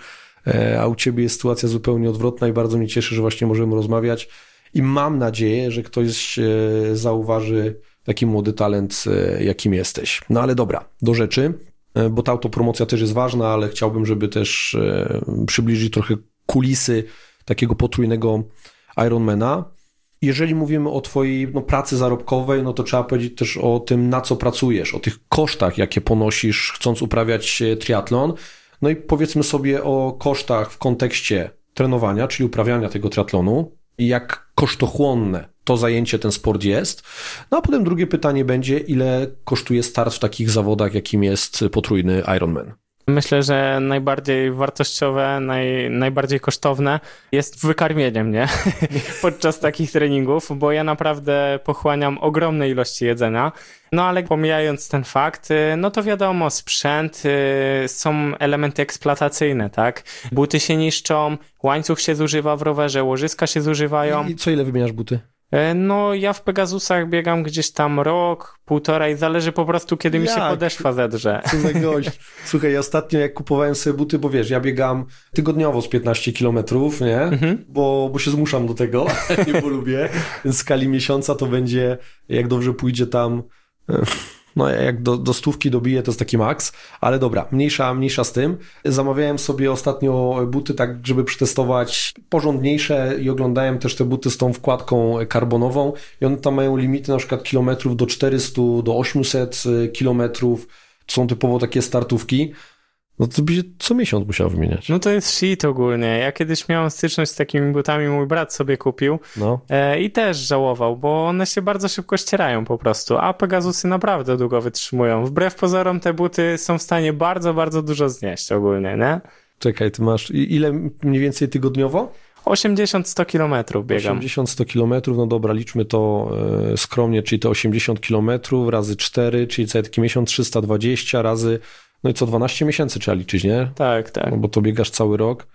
A u ciebie jest sytuacja zupełnie odwrotna i bardzo mnie cieszy, że właśnie możemy rozmawiać i mam nadzieję, że ktoś zauważy taki młody talent, jakim jesteś. No ale dobra, do rzeczy, bo ta autopromocja też jest ważna, ale chciałbym, żeby też przybliżyć trochę kulisy takiego potrójnego Ironmana. Jeżeli mówimy o twojej pracy zarobkowej, no to trzeba powiedzieć też o tym, na co pracujesz, o tych kosztach, jakie ponosisz, chcąc uprawiać triatlon. No i powiedzmy sobie o kosztach w kontekście trenowania, czyli uprawiania tego triatlonu i jak kosztochłonne to zajęcie, ten sport jest. No a potem drugie pytanie będzie, ile kosztuje start w takich zawodach, jakim jest potrójny Ironman? Myślę, że najbardziej wartościowe, najbardziej kosztowne jest wykarmienie mnie podczas takich treningów, bo ja naprawdę pochłaniam ogromne ilości jedzenia. No ale pomijając ten fakt, no to wiadomo, sprzęt, są elementy eksploatacyjne, tak? Buty się niszczą, łańcuch się zużywa w rowerze, łożyska się zużywają. I co ile wymieniasz buty? No ja w Pegasusach biegam gdzieś tam rok, półtora, zależy po prostu kiedy mi się podeszwa zedrze. Co za gość. Słuchaj, ja ostatnio jak kupowałem sobie buty, bo wiesz, ja biegam tygodniowo z 15 kilometrów, nie? Bo się zmuszam do tego, nie bo lubię. Więc w skali miesiąca to będzie, jak dobrze pójdzie tam, no jak do 100 dobiję, to jest taki maks, ale dobra, mniejsza z tym. Zamawiałem sobie ostatnio buty tak, żeby przetestować porządniejsze i oglądałem też te buty z tą wkładką karbonową i one tam mają limity na przykład kilometrów do 400, do 800 kilometrów, są typowo takie startówki. No to by się co miesiąc musiał wymieniać. No to jest shit ogólnie. Ja kiedyś miałem styczność z takimi butami, mój brat sobie kupił i też żałował, bo one się bardzo szybko ścierają po prostu, a Pegasusy naprawdę długo wytrzymują. Wbrew pozorom te buty są w stanie bardzo, bardzo dużo znieść ogólnie, nie? Czekaj, ty masz ile mniej więcej tygodniowo? 80-100 kilometrów biegam. 80-100 kilometrów, no dobra, liczmy to skromnie, czyli to 80 kilometrów razy 4, czyli cały taki miesiąc 320 razy... No i co 12 miesięcy trzeba liczyć, nie? Tak, tak. No bo to biegasz cały rok.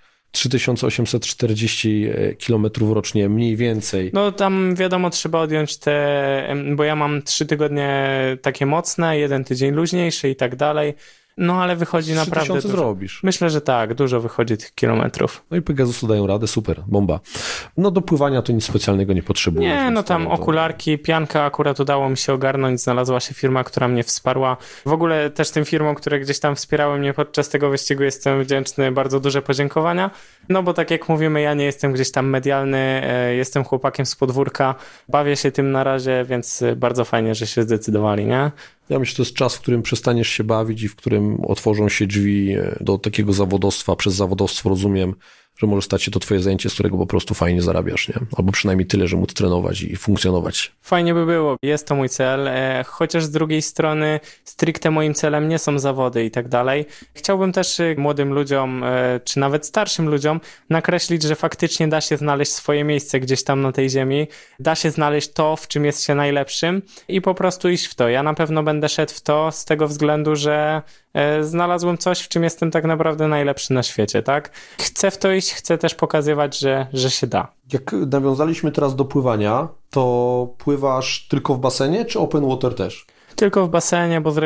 3840 kilometrów rocznie, mniej więcej. No tam wiadomo, trzeba odjąć bo ja mam 3 tygodnie takie mocne, 1 tydzień luźniejszy i tak dalej. No ale wychodzi naprawdę dużo. Zrobisz. Myślę, że tak, dużo wychodzi tych kilometrów. No i Pegasusy dają radę, super, bomba. No do pływania to nic specjalnego nie potrzebuje. Nie, no tam okularki, pianka akurat udało mi się ogarnąć, znalazła się firma, która mnie wsparła. W ogóle też tym firmom, które gdzieś tam wspierały mnie podczas tego wyścigu jestem wdzięczny, bardzo duże podziękowania. No bo tak jak mówimy, ja nie jestem gdzieś tam medialny, jestem chłopakiem z podwórka, bawię się tym na razie, więc bardzo fajnie, że się zdecydowali, nie? Ja myślę, że to jest czas, w którym przestaniesz się bawić i w którym otworzą się drzwi do takiego zawodowstwa. Przez zawodowstwo rozumiem, że może stać się to twoje zajęcie, z którego po prostu fajnie zarabiasz, nie? Albo przynajmniej tyle, że móc trenować i funkcjonować. Fajnie by było, jest to mój cel, chociaż z drugiej strony stricte moim celem nie są zawody i tak dalej. Chciałbym też młodym ludziom, czy nawet starszym ludziom nakreślić, że faktycznie da się znaleźć swoje miejsce gdzieś tam na tej ziemi, da się znaleźć to, w czym jest się najlepszym i po prostu iść w to. Ja na pewno będę szedł w to z tego względu, że znalazłem coś, w czym jestem tak naprawdę najlepszy na świecie, tak? Chcę w to iść, chcę też pokazywać, że się da. Jak nawiązaliśmy teraz do pływania, to pływasz tylko w basenie, czy open water też? Tylko w basenie, bo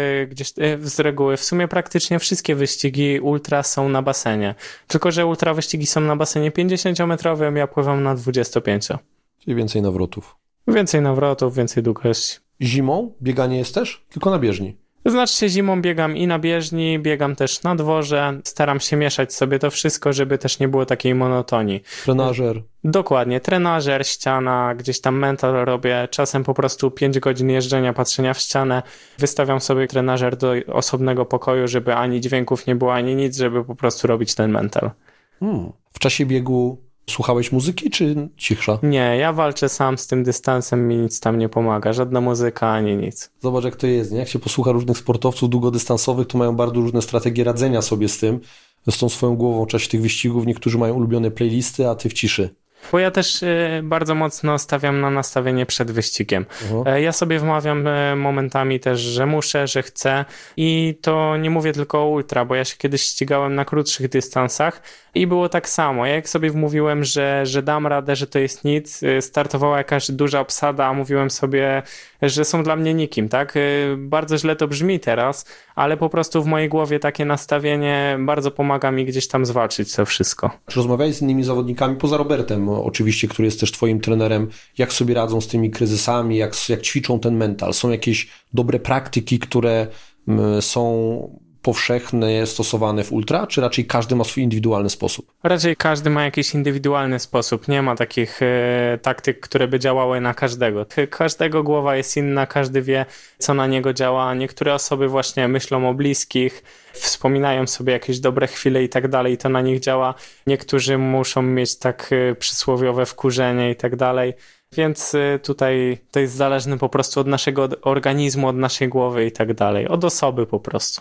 z reguły w sumie praktycznie wszystkie wyścigi ultra są na basenie. Tylko że ultra wyścigi są na basenie 50-metrowym, ja pływam na 25. Czyli więcej nawrotów. Więcej nawrotów, więcej długości. Zimą bieganie jest też? Tylko na bieżni? Znaczy się zimą biegam i na bieżni, biegam też na dworze, staram się mieszać sobie to wszystko, żeby też nie było takiej monotonii. Trenażer. Dokładnie, trenażer, ściana, gdzieś tam mental robię, czasem po prostu 5 godzin jeżdżenia, patrzenia w ścianę, wystawiam sobie trenażer do osobnego pokoju, żeby ani dźwięków nie było, ani nic, żeby po prostu robić ten mental. W czasie biegu słuchałeś muzyki, czy cichsza? Nie, ja walczę sam z tym dystansem, mi nic tam nie pomaga, żadna muzyka, ani nic. Zobacz, jak to jest, nie? Jak się posłucha różnych sportowców długodystansowych, to mają bardzo różne strategie radzenia sobie z tym, z tą swoją głową w czasie tych wyścigów. Niektórzy mają ulubione playlisty, a ty w ciszy. Bo ja też bardzo mocno stawiam na nastawienie przed wyścigiem. Ja sobie wmawiam momentami też, że muszę, że chcę i to nie mówię tylko o ultra, bo ja się kiedyś ścigałem na krótszych dystansach i było tak samo. Ja jak sobie wmówiłem, że dam radę, że to jest nic, startowała jakaś duża obsada, a mówiłem sobie, że są dla mnie nikim, tak? Bardzo źle to brzmi teraz, ale po prostu w mojej głowie takie nastawienie bardzo pomaga mi gdzieś tam zwalczyć to wszystko. Czy rozmawiałeś z innymi zawodnikami, poza Robertem oczywiście, który jest też twoim trenerem, jak sobie radzą z tymi kryzysami, jak ćwiczą ten mental? Są jakieś dobre praktyki, które są powszechne, stosowane w ultra, czy raczej każdy ma swój indywidualny sposób? Raczej każdy ma jakiś indywidualny sposób. Nie ma takich taktyk, które by działały na każdego. Każdego głowa jest inna, każdy wie, co na niego działa. Niektóre osoby właśnie myślą o bliskich, wspominają sobie jakieś dobre chwile i tak dalej, to na nich działa. Niektórzy muszą mieć tak przysłowiowe wkurzenie i tak dalej. Więc tutaj to jest zależne po prostu od naszego organizmu, od naszej głowy i tak dalej. Od osoby po prostu.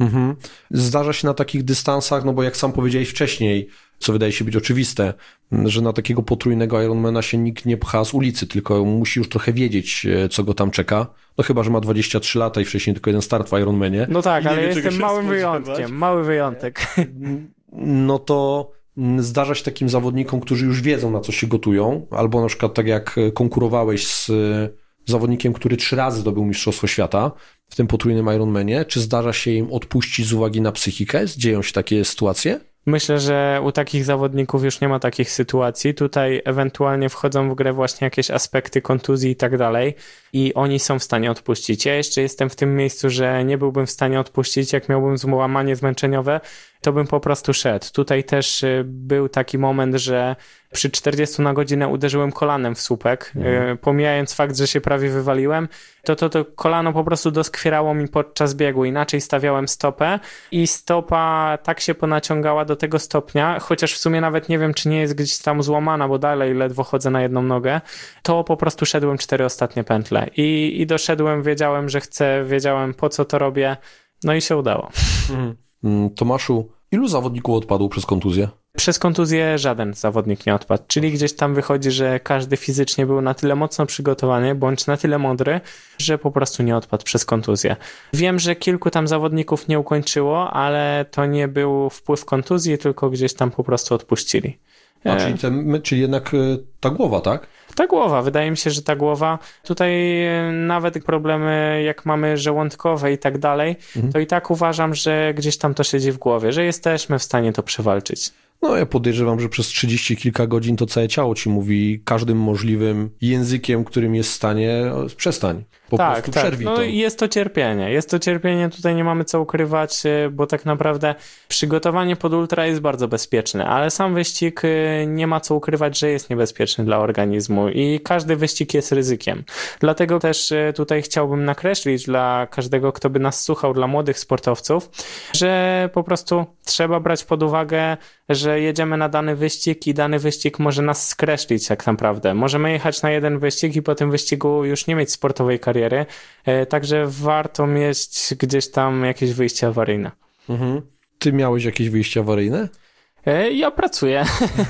Zdarza się na takich dystansach, no bo jak sam powiedziałeś wcześniej, co wydaje się być oczywiste, że na takiego potrójnego Ironmana się nikt nie pcha z ulicy, tylko musi już trochę wiedzieć, co go tam czeka. No chyba, że ma 23 lata i wcześniej tylko jeden start w Ironmanie. No tak, ale jestem małym wyjątkiem, mały wyjątek. No to zdarza się takim zawodnikom, którzy już wiedzą, na co się gotują, albo na przykład tak jak konkurowałeś z zawodnikiem, który 3 razy zdobył Mistrzostwo Świata w tym potrójnym Ironmanie, czy zdarza się im odpuścić z uwagi na psychikę? Dzieją się takie sytuacje? Myślę, że u takich zawodników już nie ma takich sytuacji. Tutaj ewentualnie wchodzą w grę właśnie jakieś aspekty kontuzji i tak dalej i oni są w stanie odpuścić. Ja jeszcze jestem w tym miejscu, że nie byłbym w stanie odpuścić. Jak miałbym złamanie zmęczeniowe, to bym po prostu szedł. Tutaj też był taki moment, że przy 40 na godzinę uderzyłem kolanem w słupek, pomijając fakt, że się prawie wywaliłem, to kolano po prostu doskwierało mi podczas biegu. Inaczej stawiałem stopę i stopa tak się ponaciągała do tego stopnia, chociaż w sumie nawet nie wiem, czy nie jest gdzieś tam złamana, bo dalej ledwo chodzę na jedną nogę, to po prostu szedłem 4 ostatnie pętle i doszedłem, wiedziałem, że chcę, wiedziałem, po co to robię, no i się udało. Tomaszu, ilu zawodników odpadło przez kontuzję? Przez kontuzję żaden zawodnik nie odpadł, czyli gdzieś tam wychodzi, że każdy fizycznie był na tyle mocno przygotowany, bądź na tyle mądry, że po prostu nie odpadł przez kontuzję. Wiem, że kilku tam zawodników nie ukończyło, ale to nie był wpływ kontuzji, tylko gdzieś tam po prostu odpuścili. Czyli jednak ta głowa, tak? Ta głowa, wydaje mi się, że ta głowa, tutaj nawet problemy jak mamy żołądkowe i tak dalej, to i tak uważam, że gdzieś tam to siedzi w głowie, że jesteśmy w stanie to przewalczyć. No ja podejrzewam, że przez 30 kilka godzin to całe ciało ci mówi każdym możliwym językiem, którym jest w stanie, przestań. Po prostu przerwij to. Jest to cierpienie, tutaj nie mamy co ukrywać, bo tak naprawdę przygotowanie pod ultra jest bardzo bezpieczne, ale sam wyścig nie ma co ukrywać, że jest niebezpieczny dla organizmu i każdy wyścig jest ryzykiem. Dlatego też tutaj chciałbym nakreślić dla każdego, kto by nas słuchał, dla młodych sportowców, że po prostu trzeba brać pod uwagę że jedziemy na dany wyścig i dany wyścig może nas skreślić tak naprawdę. Możemy jechać na jeden wyścig i po tym wyścigu już nie mieć sportowej kariery, także warto mieć gdzieś tam jakieś wyjście awaryjne. Mhm. Ty miałeś jakieś wyjście awaryjne? Ja pracuję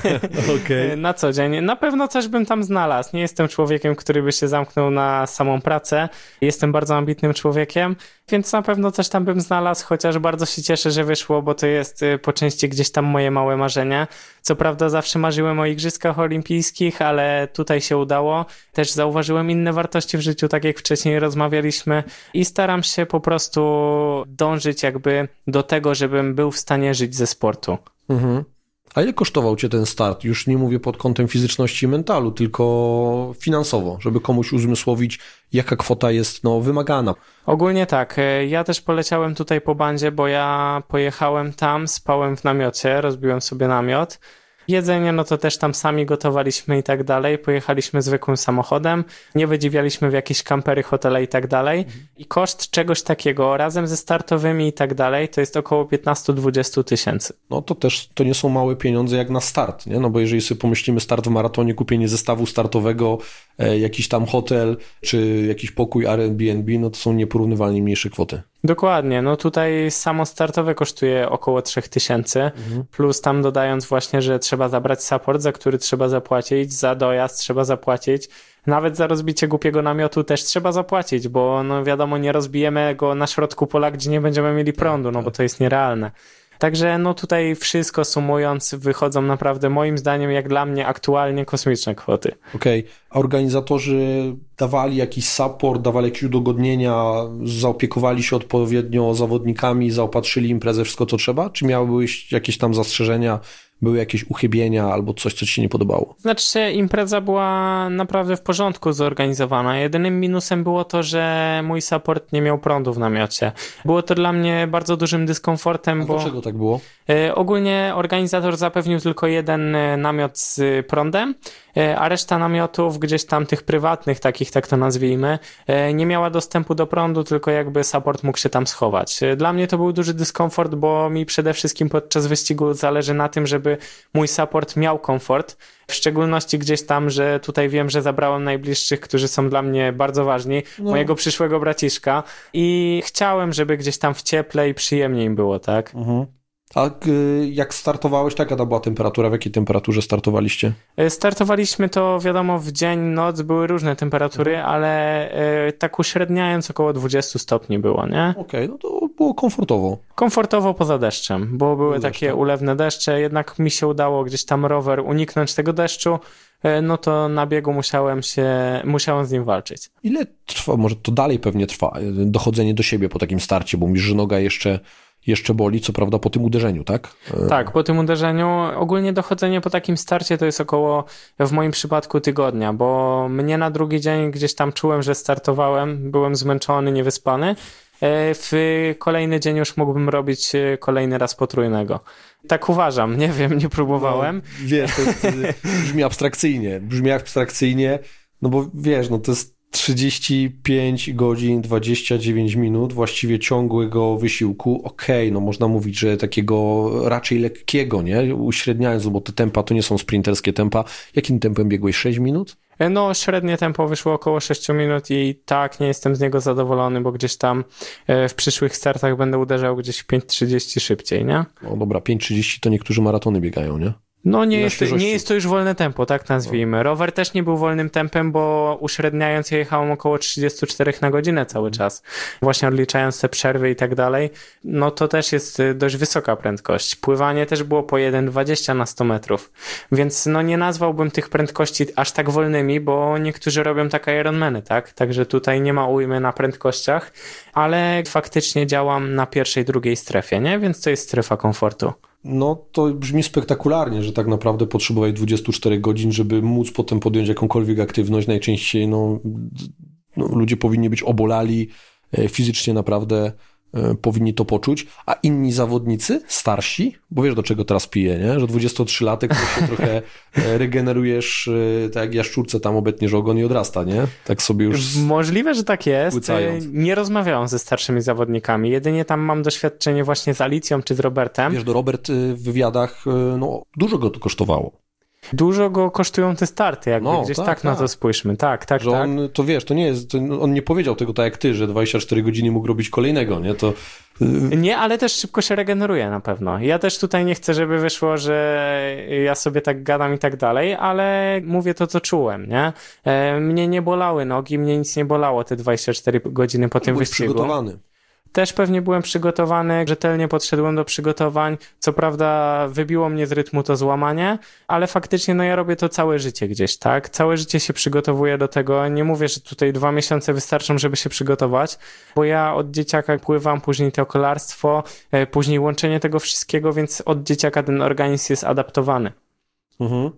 Okay. na co dzień. Na pewno coś bym tam znalazł. Nie jestem człowiekiem, który by się zamknął na samą pracę. Jestem bardzo ambitnym człowiekiem, więc na pewno coś tam bym znalazł, chociaż bardzo się cieszę, że wyszło, bo to jest po części gdzieś tam moje małe marzenie. Co prawda zawsze marzyłem o Igrzyskach Olimpijskich, ale tutaj się udało. Też zauważyłem inne wartości w życiu, tak jak wcześniej rozmawialiśmy i staram się po prostu dążyć jakby do tego, żebym był w stanie żyć ze sportu. Mhm. A ile kosztował cię ten start? Już nie mówię pod kątem fizyczności i mentalu, tylko finansowo, żeby komuś uzmysłowić, jaka kwota jest wymagana. Ogólnie tak. Ja też poleciałem tutaj po bandzie, bo ja pojechałem tam, spałem w namiocie, rozbiłem sobie namiot. Jedzenie, no to też tam sami gotowaliśmy i tak dalej. Pojechaliśmy zwykłym samochodem, nie wydziwialiśmy w jakieś kampery, hotele i tak dalej. I koszt czegoś takiego razem ze startowymi i tak dalej to jest około 15-20 tysięcy. No to też to nie są małe pieniądze jak na start, nie? No bo jeżeli sobie pomyślimy start w maratonie, kupienie zestawu startowego, jakiś tam hotel, czy jakiś pokój Airbnb, no to są nieporównywalnie mniejsze kwoty. Dokładnie, no tutaj samo startowe kosztuje około 3000, plus tam dodając właśnie, że trzeba zabrać support, za który trzeba zapłacić, za dojazd trzeba zapłacić, nawet za rozbicie głupiego namiotu też trzeba zapłacić, bo no wiadomo, nie rozbijemy go na środku pola, gdzie nie będziemy mieli prądu, no bo to jest nierealne. Także no tutaj wszystko sumując wychodzą naprawdę moim zdaniem jak dla mnie aktualnie kosmiczne kwoty. Okej. A organizatorzy dawali jakiś support, dawali jakieś udogodnienia, zaopiekowali się odpowiednio zawodnikami, zaopatrzyli imprezę, wszystko co trzeba? Czy miały jakieś tam zastrzeżenia, były jakieś uchybienia albo coś, co ci się nie podobało? Znaczy impreza była naprawdę w porządku zorganizowana. Jedynym minusem było to, że mój support nie miał prądu w namiocie. Było to dla mnie bardzo dużym dyskomfortem, bo... Dlaczego tak było? Ogólnie organizator zapewnił tylko jeden namiot z prądem, a reszta namiotów gdzieś tam tych prywatnych, takich tak to nazwijmy, nie miała dostępu do prądu, tylko jakby support mógł się tam schować. Dla mnie to był duży dyskomfort, bo mi przede wszystkim podczas wyścigu zależy na tym, żeby mój support miał komfort, w szczególności gdzieś tam, że tutaj wiem, że zabrałem najbliższych, którzy są dla mnie bardzo ważni, mojego przyszłego braciszka i chciałem, żeby gdzieś tam w cieple i przyjemniej im było, tak? A jak startowałeś, jaka to była temperatura? W jakiej temperaturze startowaliście? Startowaliśmy to, wiadomo, w dzień, noc, były różne temperatury, ale tak uśredniając około 20 stopni było, nie? Okej, no to było komfortowo. Komfortowo poza deszczem, bo były takie ulewne deszcze, jednak mi się udało gdzieś tam rower uniknąć tego deszczu, no to na biegu musiałem z nim walczyć. Ile trwa, może to dalej pewnie trwa, dochodzenie do siebie po takim starcie, bo mówisz, że noga jeszcze boli, co prawda po tym uderzeniu, tak? Tak, po tym uderzeniu. Ogólnie dochodzenie po takim starcie to jest około, w moim przypadku, tygodnia, bo mnie na drugi dzień gdzieś tam czułem, że startowałem, byłem zmęczony, niewyspany. W kolejny dzień już mógłbym robić kolejny raz potrójnego. Tak uważam, nie wiem, nie próbowałem. No, wiesz, to brzmi abstrakcyjnie, no bo wiesz, no to jest 35 godzin, 29 minut właściwie ciągłego wysiłku. Okej, no można mówić, że takiego raczej lekkiego, nie? Uśredniając, bo te tempa to nie są sprinterskie tempa. Jakim tempem biegłeś? 6 minut? No, średnie tempo wyszło około 6 minut i tak, nie jestem z niego zadowolony, bo gdzieś tam w przyszłych startach będę uderzał gdzieś w 5:30 szybciej, nie? No dobra, 5:30 to niektórzy maratony biegają, nie? No nie jest to już wolne tempo, tak nazwijmy. Rower też nie był wolnym tempem, bo uśredniając ja jechałem około 34 na godzinę cały czas. Właśnie odliczając te przerwy i tak dalej, no to też jest dość wysoka prędkość. Pływanie też było po 1,20 na 100 metrów. Więc no nie nazwałbym tych prędkości aż tak wolnymi, bo niektórzy robią tak Ironmany, tak? Także tutaj nie ma ujmy na prędkościach, ale faktycznie działam na pierwszej, drugiej strefie, nie? Więc to jest strefa komfortu. No to brzmi spektakularnie, że tak naprawdę potrzebowałeś 24 godzin, żeby móc potem podjąć jakąkolwiek aktywność. Najczęściej ludzie powinni być obolali fizycznie naprawdę powinni to poczuć, a inni zawodnicy, starsi, bo wiesz do czego teraz piję, nie? Że 23-latek to się trochę regenerujesz, tak jak jaszczurce tam obetniesz ogon i odrasta, nie? Tak sobie już... Możliwe, że tak jest. Łycając. Nie rozmawiałem ze starszymi zawodnikami. Jedynie tam mam doświadczenie właśnie z Alicją czy z Robertem. Wiesz, Robert w wywiadach, no dużo go to kosztowało. Dużo go kosztują te starty, jakby gdzieś tak na to spójrzmy. Tak. Że on, to wiesz, to nie jest, on nie powiedział tego tak jak ty, że 24 godziny mógł robić kolejnego, nie? To... Nie, ale też szybko się regeneruje na pewno. Ja też tutaj nie chcę, żeby wyszło, że ja sobie tak gadam i tak dalej, ale mówię to, co czułem, nie? Mnie nie bolały nogi, mnie nic nie bolało te 24 godziny po tym wyścigu. Przygotowany. Też pewnie byłem przygotowany, rzetelnie podszedłem do przygotowań. Co prawda wybiło mnie z rytmu to złamanie, ale faktycznie no ja robię to całe życie gdzieś, tak? Całe życie się przygotowuję do tego. Nie mówię, że tutaj 2 miesiące wystarczą, żeby się przygotować, bo ja od dzieciaka pływam, później to kolarstwo, później łączenie tego wszystkiego, więc od dzieciaka ten organizm jest adaptowany. Mhm.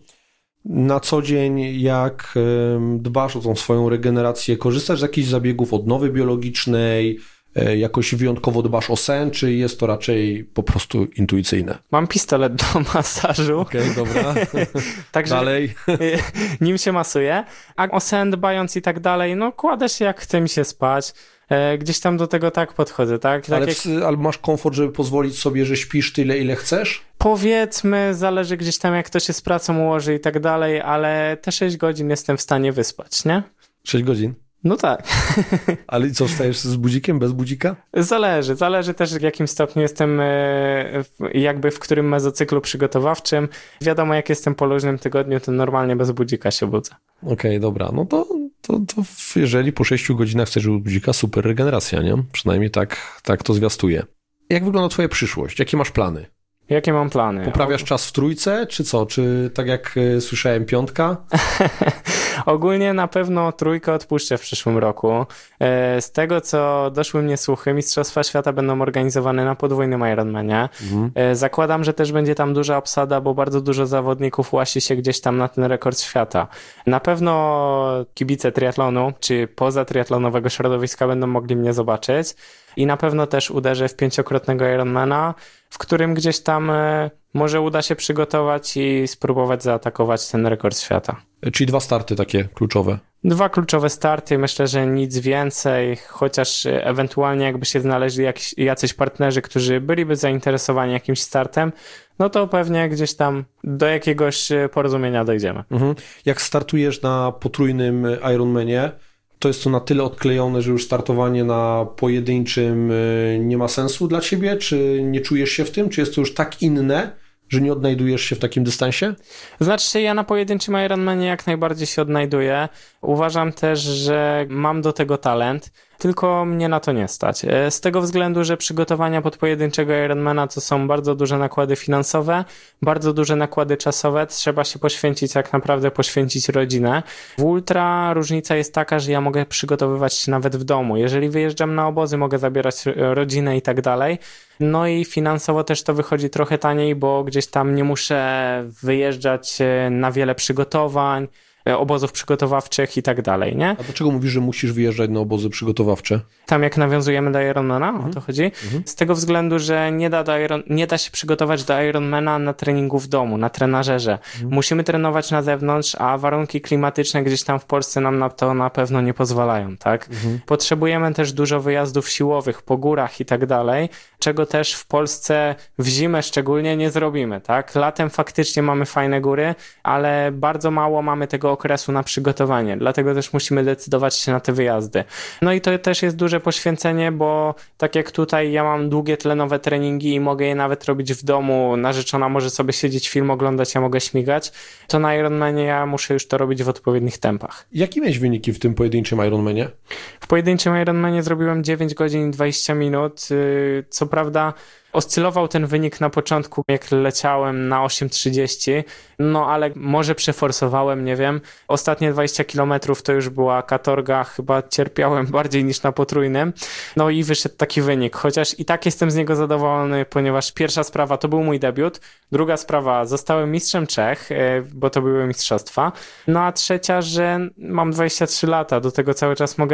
Na co dzień, jak dbasz o tą swoją regenerację, korzystasz z jakichś zabiegów odnowy biologicznej, jakoś wyjątkowo dbasz o sen, czy jest to raczej po prostu intuicyjne? Mam pistolet do masażu. Okej, dobra. Także dalej. Nim się masuje. A o sen dbając i tak dalej, no kładę się jak chce mi się spać. Gdzieś tam do tego tak podchodzę, tak? Ale masz komfort, żeby pozwolić sobie, że śpisz tyle, ile chcesz? Powiedzmy, zależy gdzieś tam jak to się z pracą ułoży i tak dalej, ale te 6 godzin jestem w stanie wyspać, nie? 6 godzin? No tak. Ale co, wstajesz z budzikiem, bez budzika? Zależy też w jakim stopniu jestem jakby w którym mezocyklu przygotowawczym. Wiadomo, jak jestem po luźnym tygodniu, to normalnie bez budzika się budzę. Okej, dobra, no to jeżeli po 6 godzinach chcesz bez budzika, super regeneracja, nie? Przynajmniej tak to zwiastuje. Jak wygląda twoja przyszłość? Jakie masz plany? Jakie mam plany? Poprawiasz czas w trójce, czy co? Czy tak jak słyszałem, 5? Ogólnie na pewno 3 odpuszczę w przyszłym roku. Z tego, co doszły mnie słuchy, Mistrzostwa Świata będą organizowane na podwójnym Ironmanie. Zakładam, że też będzie tam duża obsada, bo bardzo dużo zawodników łasi się gdzieś tam na ten rekord świata. Na pewno kibice triatlonu, czy poza triatlonowego środowiska będą mogli mnie zobaczyć. I na pewno też uderzę w 5-krotnego Ironmana, w którym gdzieś tam może uda się przygotować i spróbować zaatakować ten rekord świata. Czyli 2 starty takie kluczowe. 2 kluczowe starty, myślę, że nic więcej, chociaż ewentualnie jakby się znaleźli jacyś partnerzy, którzy byliby zainteresowani jakimś startem, no to pewnie gdzieś tam do jakiegoś porozumienia dojdziemy. Jak startujesz na potrójnym Ironmanie, to jest to na tyle odklejone, że już startowanie na pojedynczym nie ma sensu dla ciebie? Czy nie czujesz się w tym? Czy jest to już tak inne, że nie odnajdujesz się w takim dystansie? Znaczy, ja na pojedynczym Ironmanie jak najbardziej się odnajduję. Uważam też, że mam do tego talent, tylko mnie na to nie stać. Z tego względu, że przygotowania pod pojedynczego Ironmana to są bardzo duże nakłady finansowe, bardzo duże nakłady czasowe, trzeba się poświęcić, jak naprawdę poświęcić rodzinę. W ultra różnica jest taka, że ja mogę przygotowywać się nawet w domu. Jeżeli wyjeżdżam na obozy, mogę zabierać rodzinę i tak dalej. No i finansowo też to wychodzi trochę taniej, bo gdzieś tam nie muszę wyjeżdżać na wiele przygotowań, obozów przygotowawczych i tak dalej, nie? A dlaczego mówisz, że musisz wyjeżdżać na obozy przygotowawcze? Tam jak nawiązujemy do Ironmana, o to chodzi? Z tego względu, że nie da się przygotować do Ironmana na treningu w domu, na trenażerze. Musimy trenować na zewnątrz, a warunki klimatyczne gdzieś tam w Polsce nam na to na pewno nie pozwalają, tak? Potrzebujemy też dużo wyjazdów siłowych po górach i tak dalej, czego też w Polsce w zimę szczególnie nie zrobimy, tak? Latem faktycznie mamy fajne góry, ale bardzo mało mamy tego okresu na przygotowanie, dlatego też musimy decydować się na te wyjazdy. No i to też jest duże poświęcenie, bo tak jak tutaj ja mam długie tlenowe treningi i mogę je nawet robić w domu, narzeczona może sobie siedzieć, film oglądać, ja mogę śmigać, to na Ironmanie ja muszę już to robić w odpowiednich tempach. Jakie miałeś wyniki w tym pojedynczym Ironmanie? W pojedynczym Ironmanie zrobiłem 9 godzin i 20 minut, co prawda oscylował ten wynik na początku, jak leciałem na 8:30, no ale może przeforsowałem, nie wiem. Ostatnie 20 km to już była katorga, chyba cierpiałem bardziej niż na potrójnym. No i wyszedł taki wynik, chociaż i tak jestem z niego zadowolony, ponieważ pierwsza sprawa to był mój debiut, druga sprawa zostałem mistrzem Czech, bo to były mistrzostwa, no a trzecia, że mam 23 lata, do tego cały czas mogę nawiązywać.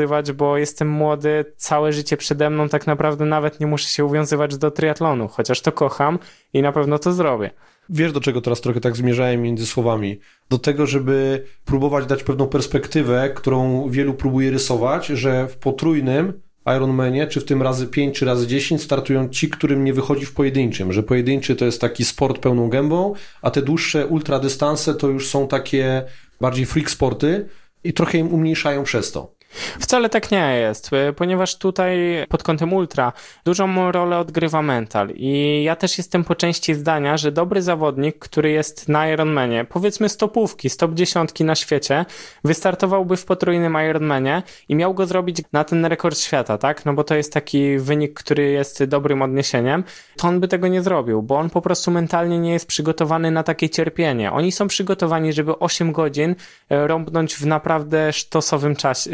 uwiązywać, bo jestem młody, całe życie przede mną, tak naprawdę nawet nie muszę się uwiązywać do triatlonu, chociaż to kocham i na pewno to zrobię. Wiesz, do czego teraz trochę tak zmierzałem między słowami? Do tego, żeby próbować dać pewną perspektywę, którą wielu próbuje rysować, że w potrójnym Ironmanie, czy w tym razy 5, czy razy 10 startują ci, którym nie wychodzi w pojedynczym, że pojedynczy to jest taki sport pełną gębą, a te dłuższe ultradystanse to już są takie bardziej freak sporty i trochę im umniejszają przez to. Wcale tak nie jest, ponieważ tutaj pod kątem ultra dużą rolę odgrywa mental i ja też jestem po części zdania, że dobry zawodnik, który jest na Ironmanie, powiedzmy z topówki, z top 10 na świecie, wystartowałby w potrójnym Ironmanie i miał go zrobić na ten rekord świata, tak? No bo to jest taki wynik, który jest dobrym odniesieniem, to on by tego nie zrobił, bo on po prostu mentalnie nie jest przygotowany na takie cierpienie. Oni są przygotowani, żeby 8 godzin rąbnąć w naprawdę sztosowym czasie,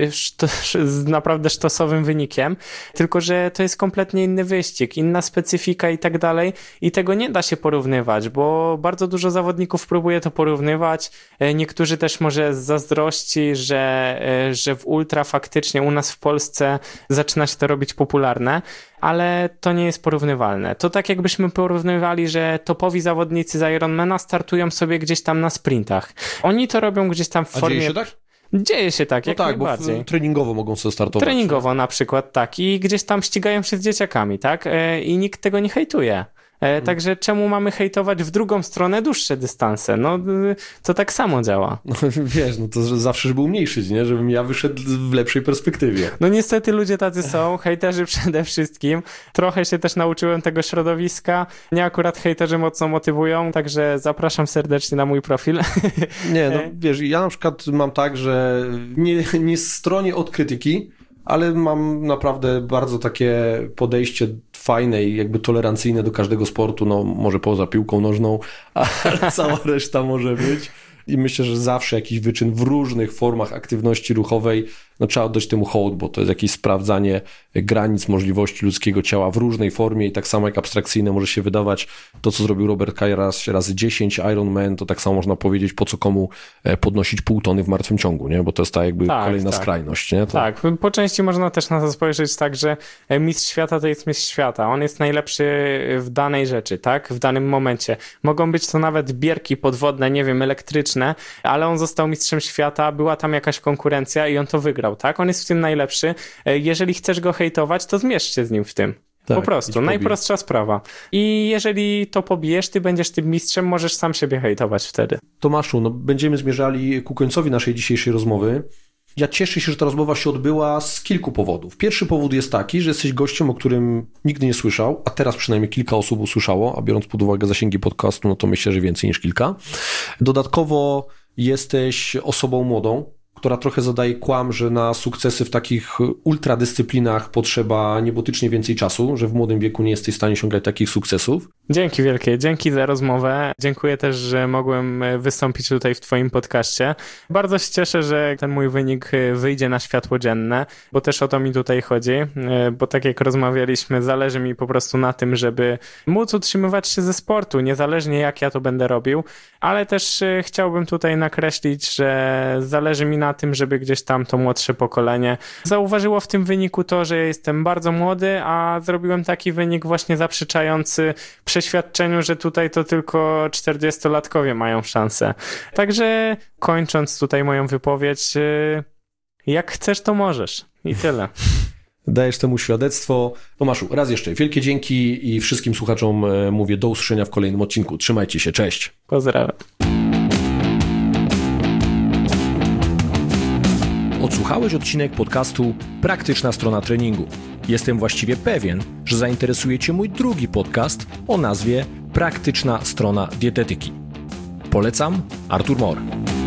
z naprawdę sztosowym wynikiem, tylko że to jest kompletnie inny wyścig, inna specyfika i tak dalej i tego nie da się porównywać, bo bardzo dużo zawodników próbuje to porównywać, niektórzy też może z zazdrości, że w ultra faktycznie u nas w Polsce zaczyna się to robić popularne, ale to nie jest porównywalne. To tak jakbyśmy porównywali, że topowi zawodnicy z Ironmana startują sobie gdzieś tam na sprintach. Oni to robią gdzieś tam w formie... A dzieje się tak? Dzieje się tak, jak najbardziej. Bo treningowo mogą sobie startować. Treningowo na przykład, tak. I gdzieś tam ścigają się z dzieciakami, tak? I nikt tego nie hejtuje. Także czemu mamy hejtować w drugą stronę dłuższe dystanse? No to tak samo działa. No wiesz, no to zawsze, żeby umniejszyć, nie? Żebym ja wyszedł w lepszej perspektywie. No niestety ludzie tacy są, hejterzy przede wszystkim. Trochę się też nauczyłem tego środowiska. Mnie akurat hejterzy mocno motywują, także zapraszam serdecznie na mój profil. Nie, no wiesz, ja na przykład mam tak, że nie stronię od krytyki, ale mam naprawdę bardzo takie podejście fajne i jakby tolerancyjne do każdego sportu, no może poza piłką nożną, ale cała reszta może być. I myślę, że zawsze jakiś wyczyn w różnych formach aktywności ruchowej, no trzeba oddać temu hołd, bo to jest jakieś sprawdzanie granic możliwości ludzkiego ciała w różnej formie i tak samo jak abstrakcyjne może się wydawać to, co zrobił Robert Karas razy 10 Ironman, to tak samo można powiedzieć, po co komu podnosić 0,5 tony w martwym ciągu, nie? Bo to jest ta jakby kolejna skrajność, nie? To... Tak, po części można też na to spojrzeć tak, że mistrz świata to jest mistrz świata, on jest najlepszy w danej rzeczy, tak? W danym momencie. Mogą być to nawet bierki podwodne, nie wiem, elektryczne, ale on został mistrzem świata, była tam jakaś konkurencja i on to wygrał, tak? On jest w tym najlepszy. Jeżeli chcesz go hejtować, to zmierz się z nim w tym. Tak, po prostu, najprostsza sprawa. I jeżeli to pobijesz, ty będziesz tym mistrzem, możesz sam siebie hejtować wtedy. Tomaszu, no będziemy zmierzali ku końcowi naszej dzisiejszej rozmowy. Ja cieszę się, że ta rozmowa się odbyła z kilku powodów. Pierwszy powód jest taki, że jesteś gościem, o którym nigdy nie słyszał, a teraz przynajmniej kilka osób usłyszało, a biorąc pod uwagę zasięgi podcastu, no to myślę, że więcej niż kilka. Dodatkowo jesteś osobą młodą, która trochę zadaje kłam, że na sukcesy w takich ultradyscyplinach potrzeba niebotycznie więcej czasu, że w młodym wieku nie jesteś w stanie osiągać takich sukcesów. Dzięki wielkie, dzięki za rozmowę. Dziękuję też, że mogłem wystąpić tutaj w twoim podcaście. Bardzo się cieszę, że ten mój wynik wyjdzie na światło dzienne, bo też o to mi tutaj chodzi, bo tak jak rozmawialiśmy, zależy mi po prostu na tym, żeby móc utrzymywać się ze sportu, niezależnie jak ja to będę robił, ale też chciałbym tutaj nakreślić, że zależy mi na tym, żeby gdzieś tam to młodsze pokolenie zauważyło w tym wyniku to, że jestem bardzo młody, a zrobiłem taki wynik właśnie zaprzeczający przeświadczeniu, że tutaj to tylko 40-latkowie mają szansę. Także kończąc tutaj moją wypowiedź, jak chcesz, to możesz. I tyle. Dajesz temu świadectwo. Tomaszu, raz jeszcze wielkie dzięki i wszystkim słuchaczom mówię do usłyszenia w kolejnym odcinku. Trzymajcie się, cześć. Pozdrawiam. Odsłuchałeś odcinek podcastu Praktyczna strona treningu. Jestem właściwie pewien, że zainteresuje Cię mój drugi podcast o nazwie Praktyczna strona dietetyki. Polecam, Artur Mor.